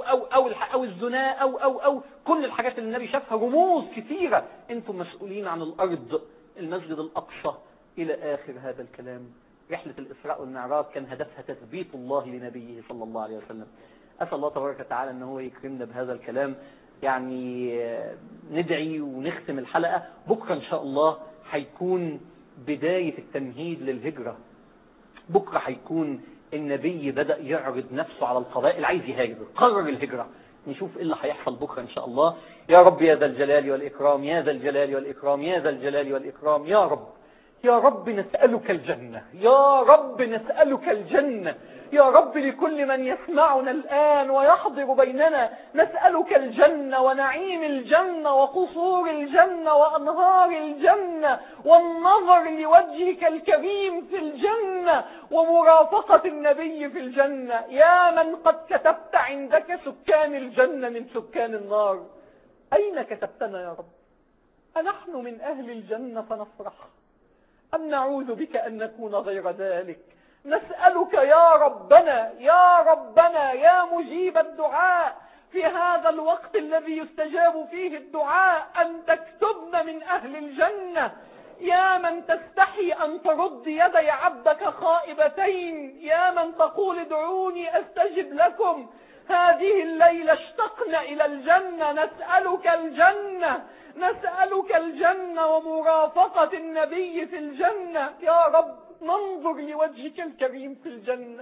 أو الزنا أو كل الحاجات اللي النبي شافها، رموز كثيرة. أنتم مسؤولين عن الأرض، المسجد الأقصى، إلى آخر هذا الكلام. رحلة الإسراء والمعراج كان هدفها تثبيت الله لنبيه صلى الله عليه وسلم. أسأل الله تبارك وتعالى أنه هو يكرمنا بهذا الكلام. يعني ندعي ونختم الحلقة. بكرة إن شاء الله هيكون بداية التمهيد للهجرة. بكرة هيكون النبي بدأ يعرض نفسه على القبائل، عايز يهاجر، قرر الهجرة. نشوف ايه اللي هيحصل بكرة ان شاء الله. يا رب يا ذا الجلال والإكرام، يا ذا الجلال والإكرام، يا ذا الجلال والإكرام، يا رب يا رب نسألك الجنة، يا رب نسألك الجنة، يا رب لكل من يسمعنا الآن ويحضر بيننا نسألك الجنة ونعيم الجنة وقصور الجنة وأنهار الجنة والنظر لوجهك الكريم في الجنة ومرافقة النبي في الجنة. يا من قد كتبت عندك سكان الجنة من سكان النار، أين كتبتنا يا رب؟ أنحن من أهل الجنة فنفرح أم نعوذ بك أن نكون غير ذلك؟ نسألك يا ربنا يا ربنا يا مجيب الدعاء في هذا الوقت الذي يستجاب فيه الدعاء أن تكتبنا من أهل الجنة. يا من تستحي أن ترد يدي عبدك خائبتين، يا من تقول ادعوني أستجب لكم، هذه الليلة اشتقنا إلى الجنة، نسألك الجنة، نسألك الجنة ومرافقة النبي في الجنة. يا رب ننظر لوجهك الكريم في الجنة،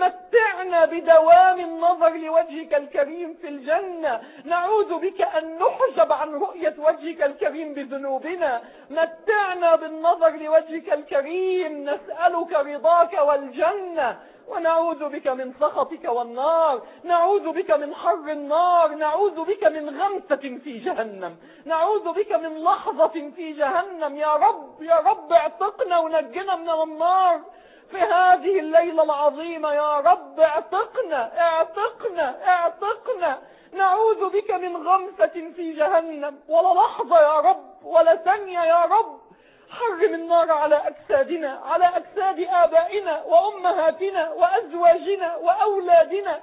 متعنا بدوام النظر لوجهك الكريم في الجنة. نعوذ بك أن نحجب عن رؤية وجهك الكريم بذنوبنا، متعنا بالنظر لوجهك الكريم. نسألك رضاك والجنة، ونعوذ بك من سخطك والنار، نعوذ بك من حر النار، نعوذ بك من غمسة في جهنم، نعوذ بك من لحظة في جهنم. يا رب يا رب اعتقنا ونجنا من النار في هذه الليلة العظيمة. يا رب اعتقنا اعتقنا اعتقنا. نعوذ بك من غمسة في جهنم، ولا لحظة يا رب ولا ثانية يا رب. حرم النار على أجسادنا، على أجساد آبائنا وأمهاتنا وأزواجنا وأولادنا.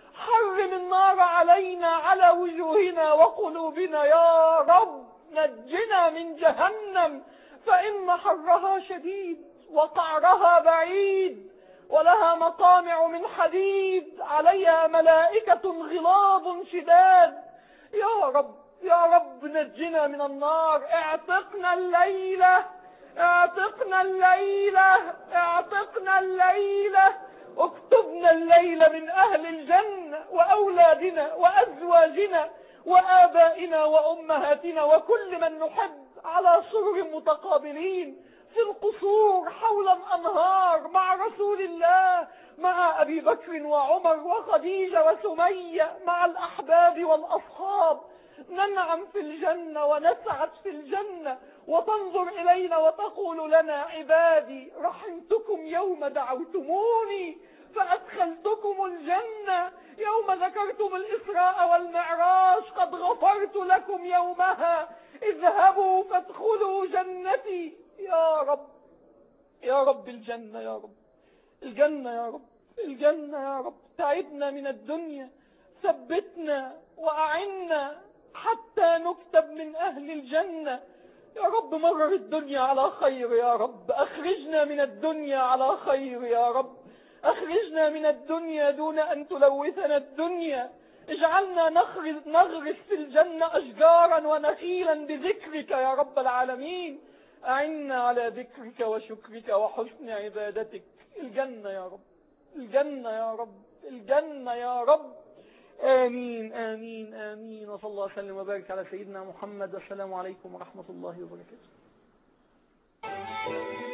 حرم النار علينا، على وجوهنا وقلوبنا. يا رب نجنا من جهنم، فإن حرها شديد وقعرها بعيد، ولها مقامع من حديد، عليها ملائكة غلاظ شداد. يا رب يا رب نجنا من النار. اعتقنا الليلة، اعتقنا الليلة، اعتقنا الليلة. اكتبنا الليلة من أهل الجنة، وأولادنا وأزواجنا وآبائنا وأمهاتنا وكل من نحب على سرر متقابلين في القصور حول الأنهار مع رسول الله، مع أبي بكر وعمر وخديجة وسمية، مع الأحباب والأصحاب. ننعم في الجنة ونسعد في الجنة، وتنظر إلينا وتقول لنا عبادي رحمتكم يوم دعوتموني فأدخلتكم الجنة، يوم ذكرتم الإسراء والمعراج قد غفرت لكم يومها، اذهبوا فادخلوا جنتي. يا رب يا رب الجنة، يا رب الجنة، يا رب الجنة، يا رب تعبنا من الدنيا، ثبتنا وأعنا حتى نكتب من أهل الجنة. يا رب مرر الدنيا على خير، يا رب أخرجنا من الدنيا على خير، يا رب أخرجنا من الدنيا دون أن تلوثنا الدنيا. اجعلنا نغرس في الجنة أشجارا ونخيلا بذكرك يا رب العالمين. أعنا على ذكرك وشكرك وحسن عبادتك. الجنة يا رب، الجنة يا رب، الجنة يا رب. آمين آمين آمين. وصلى الله وسلم وبارك على سيدنا محمد. والسلام عليكم ورحمة الله وبركاته.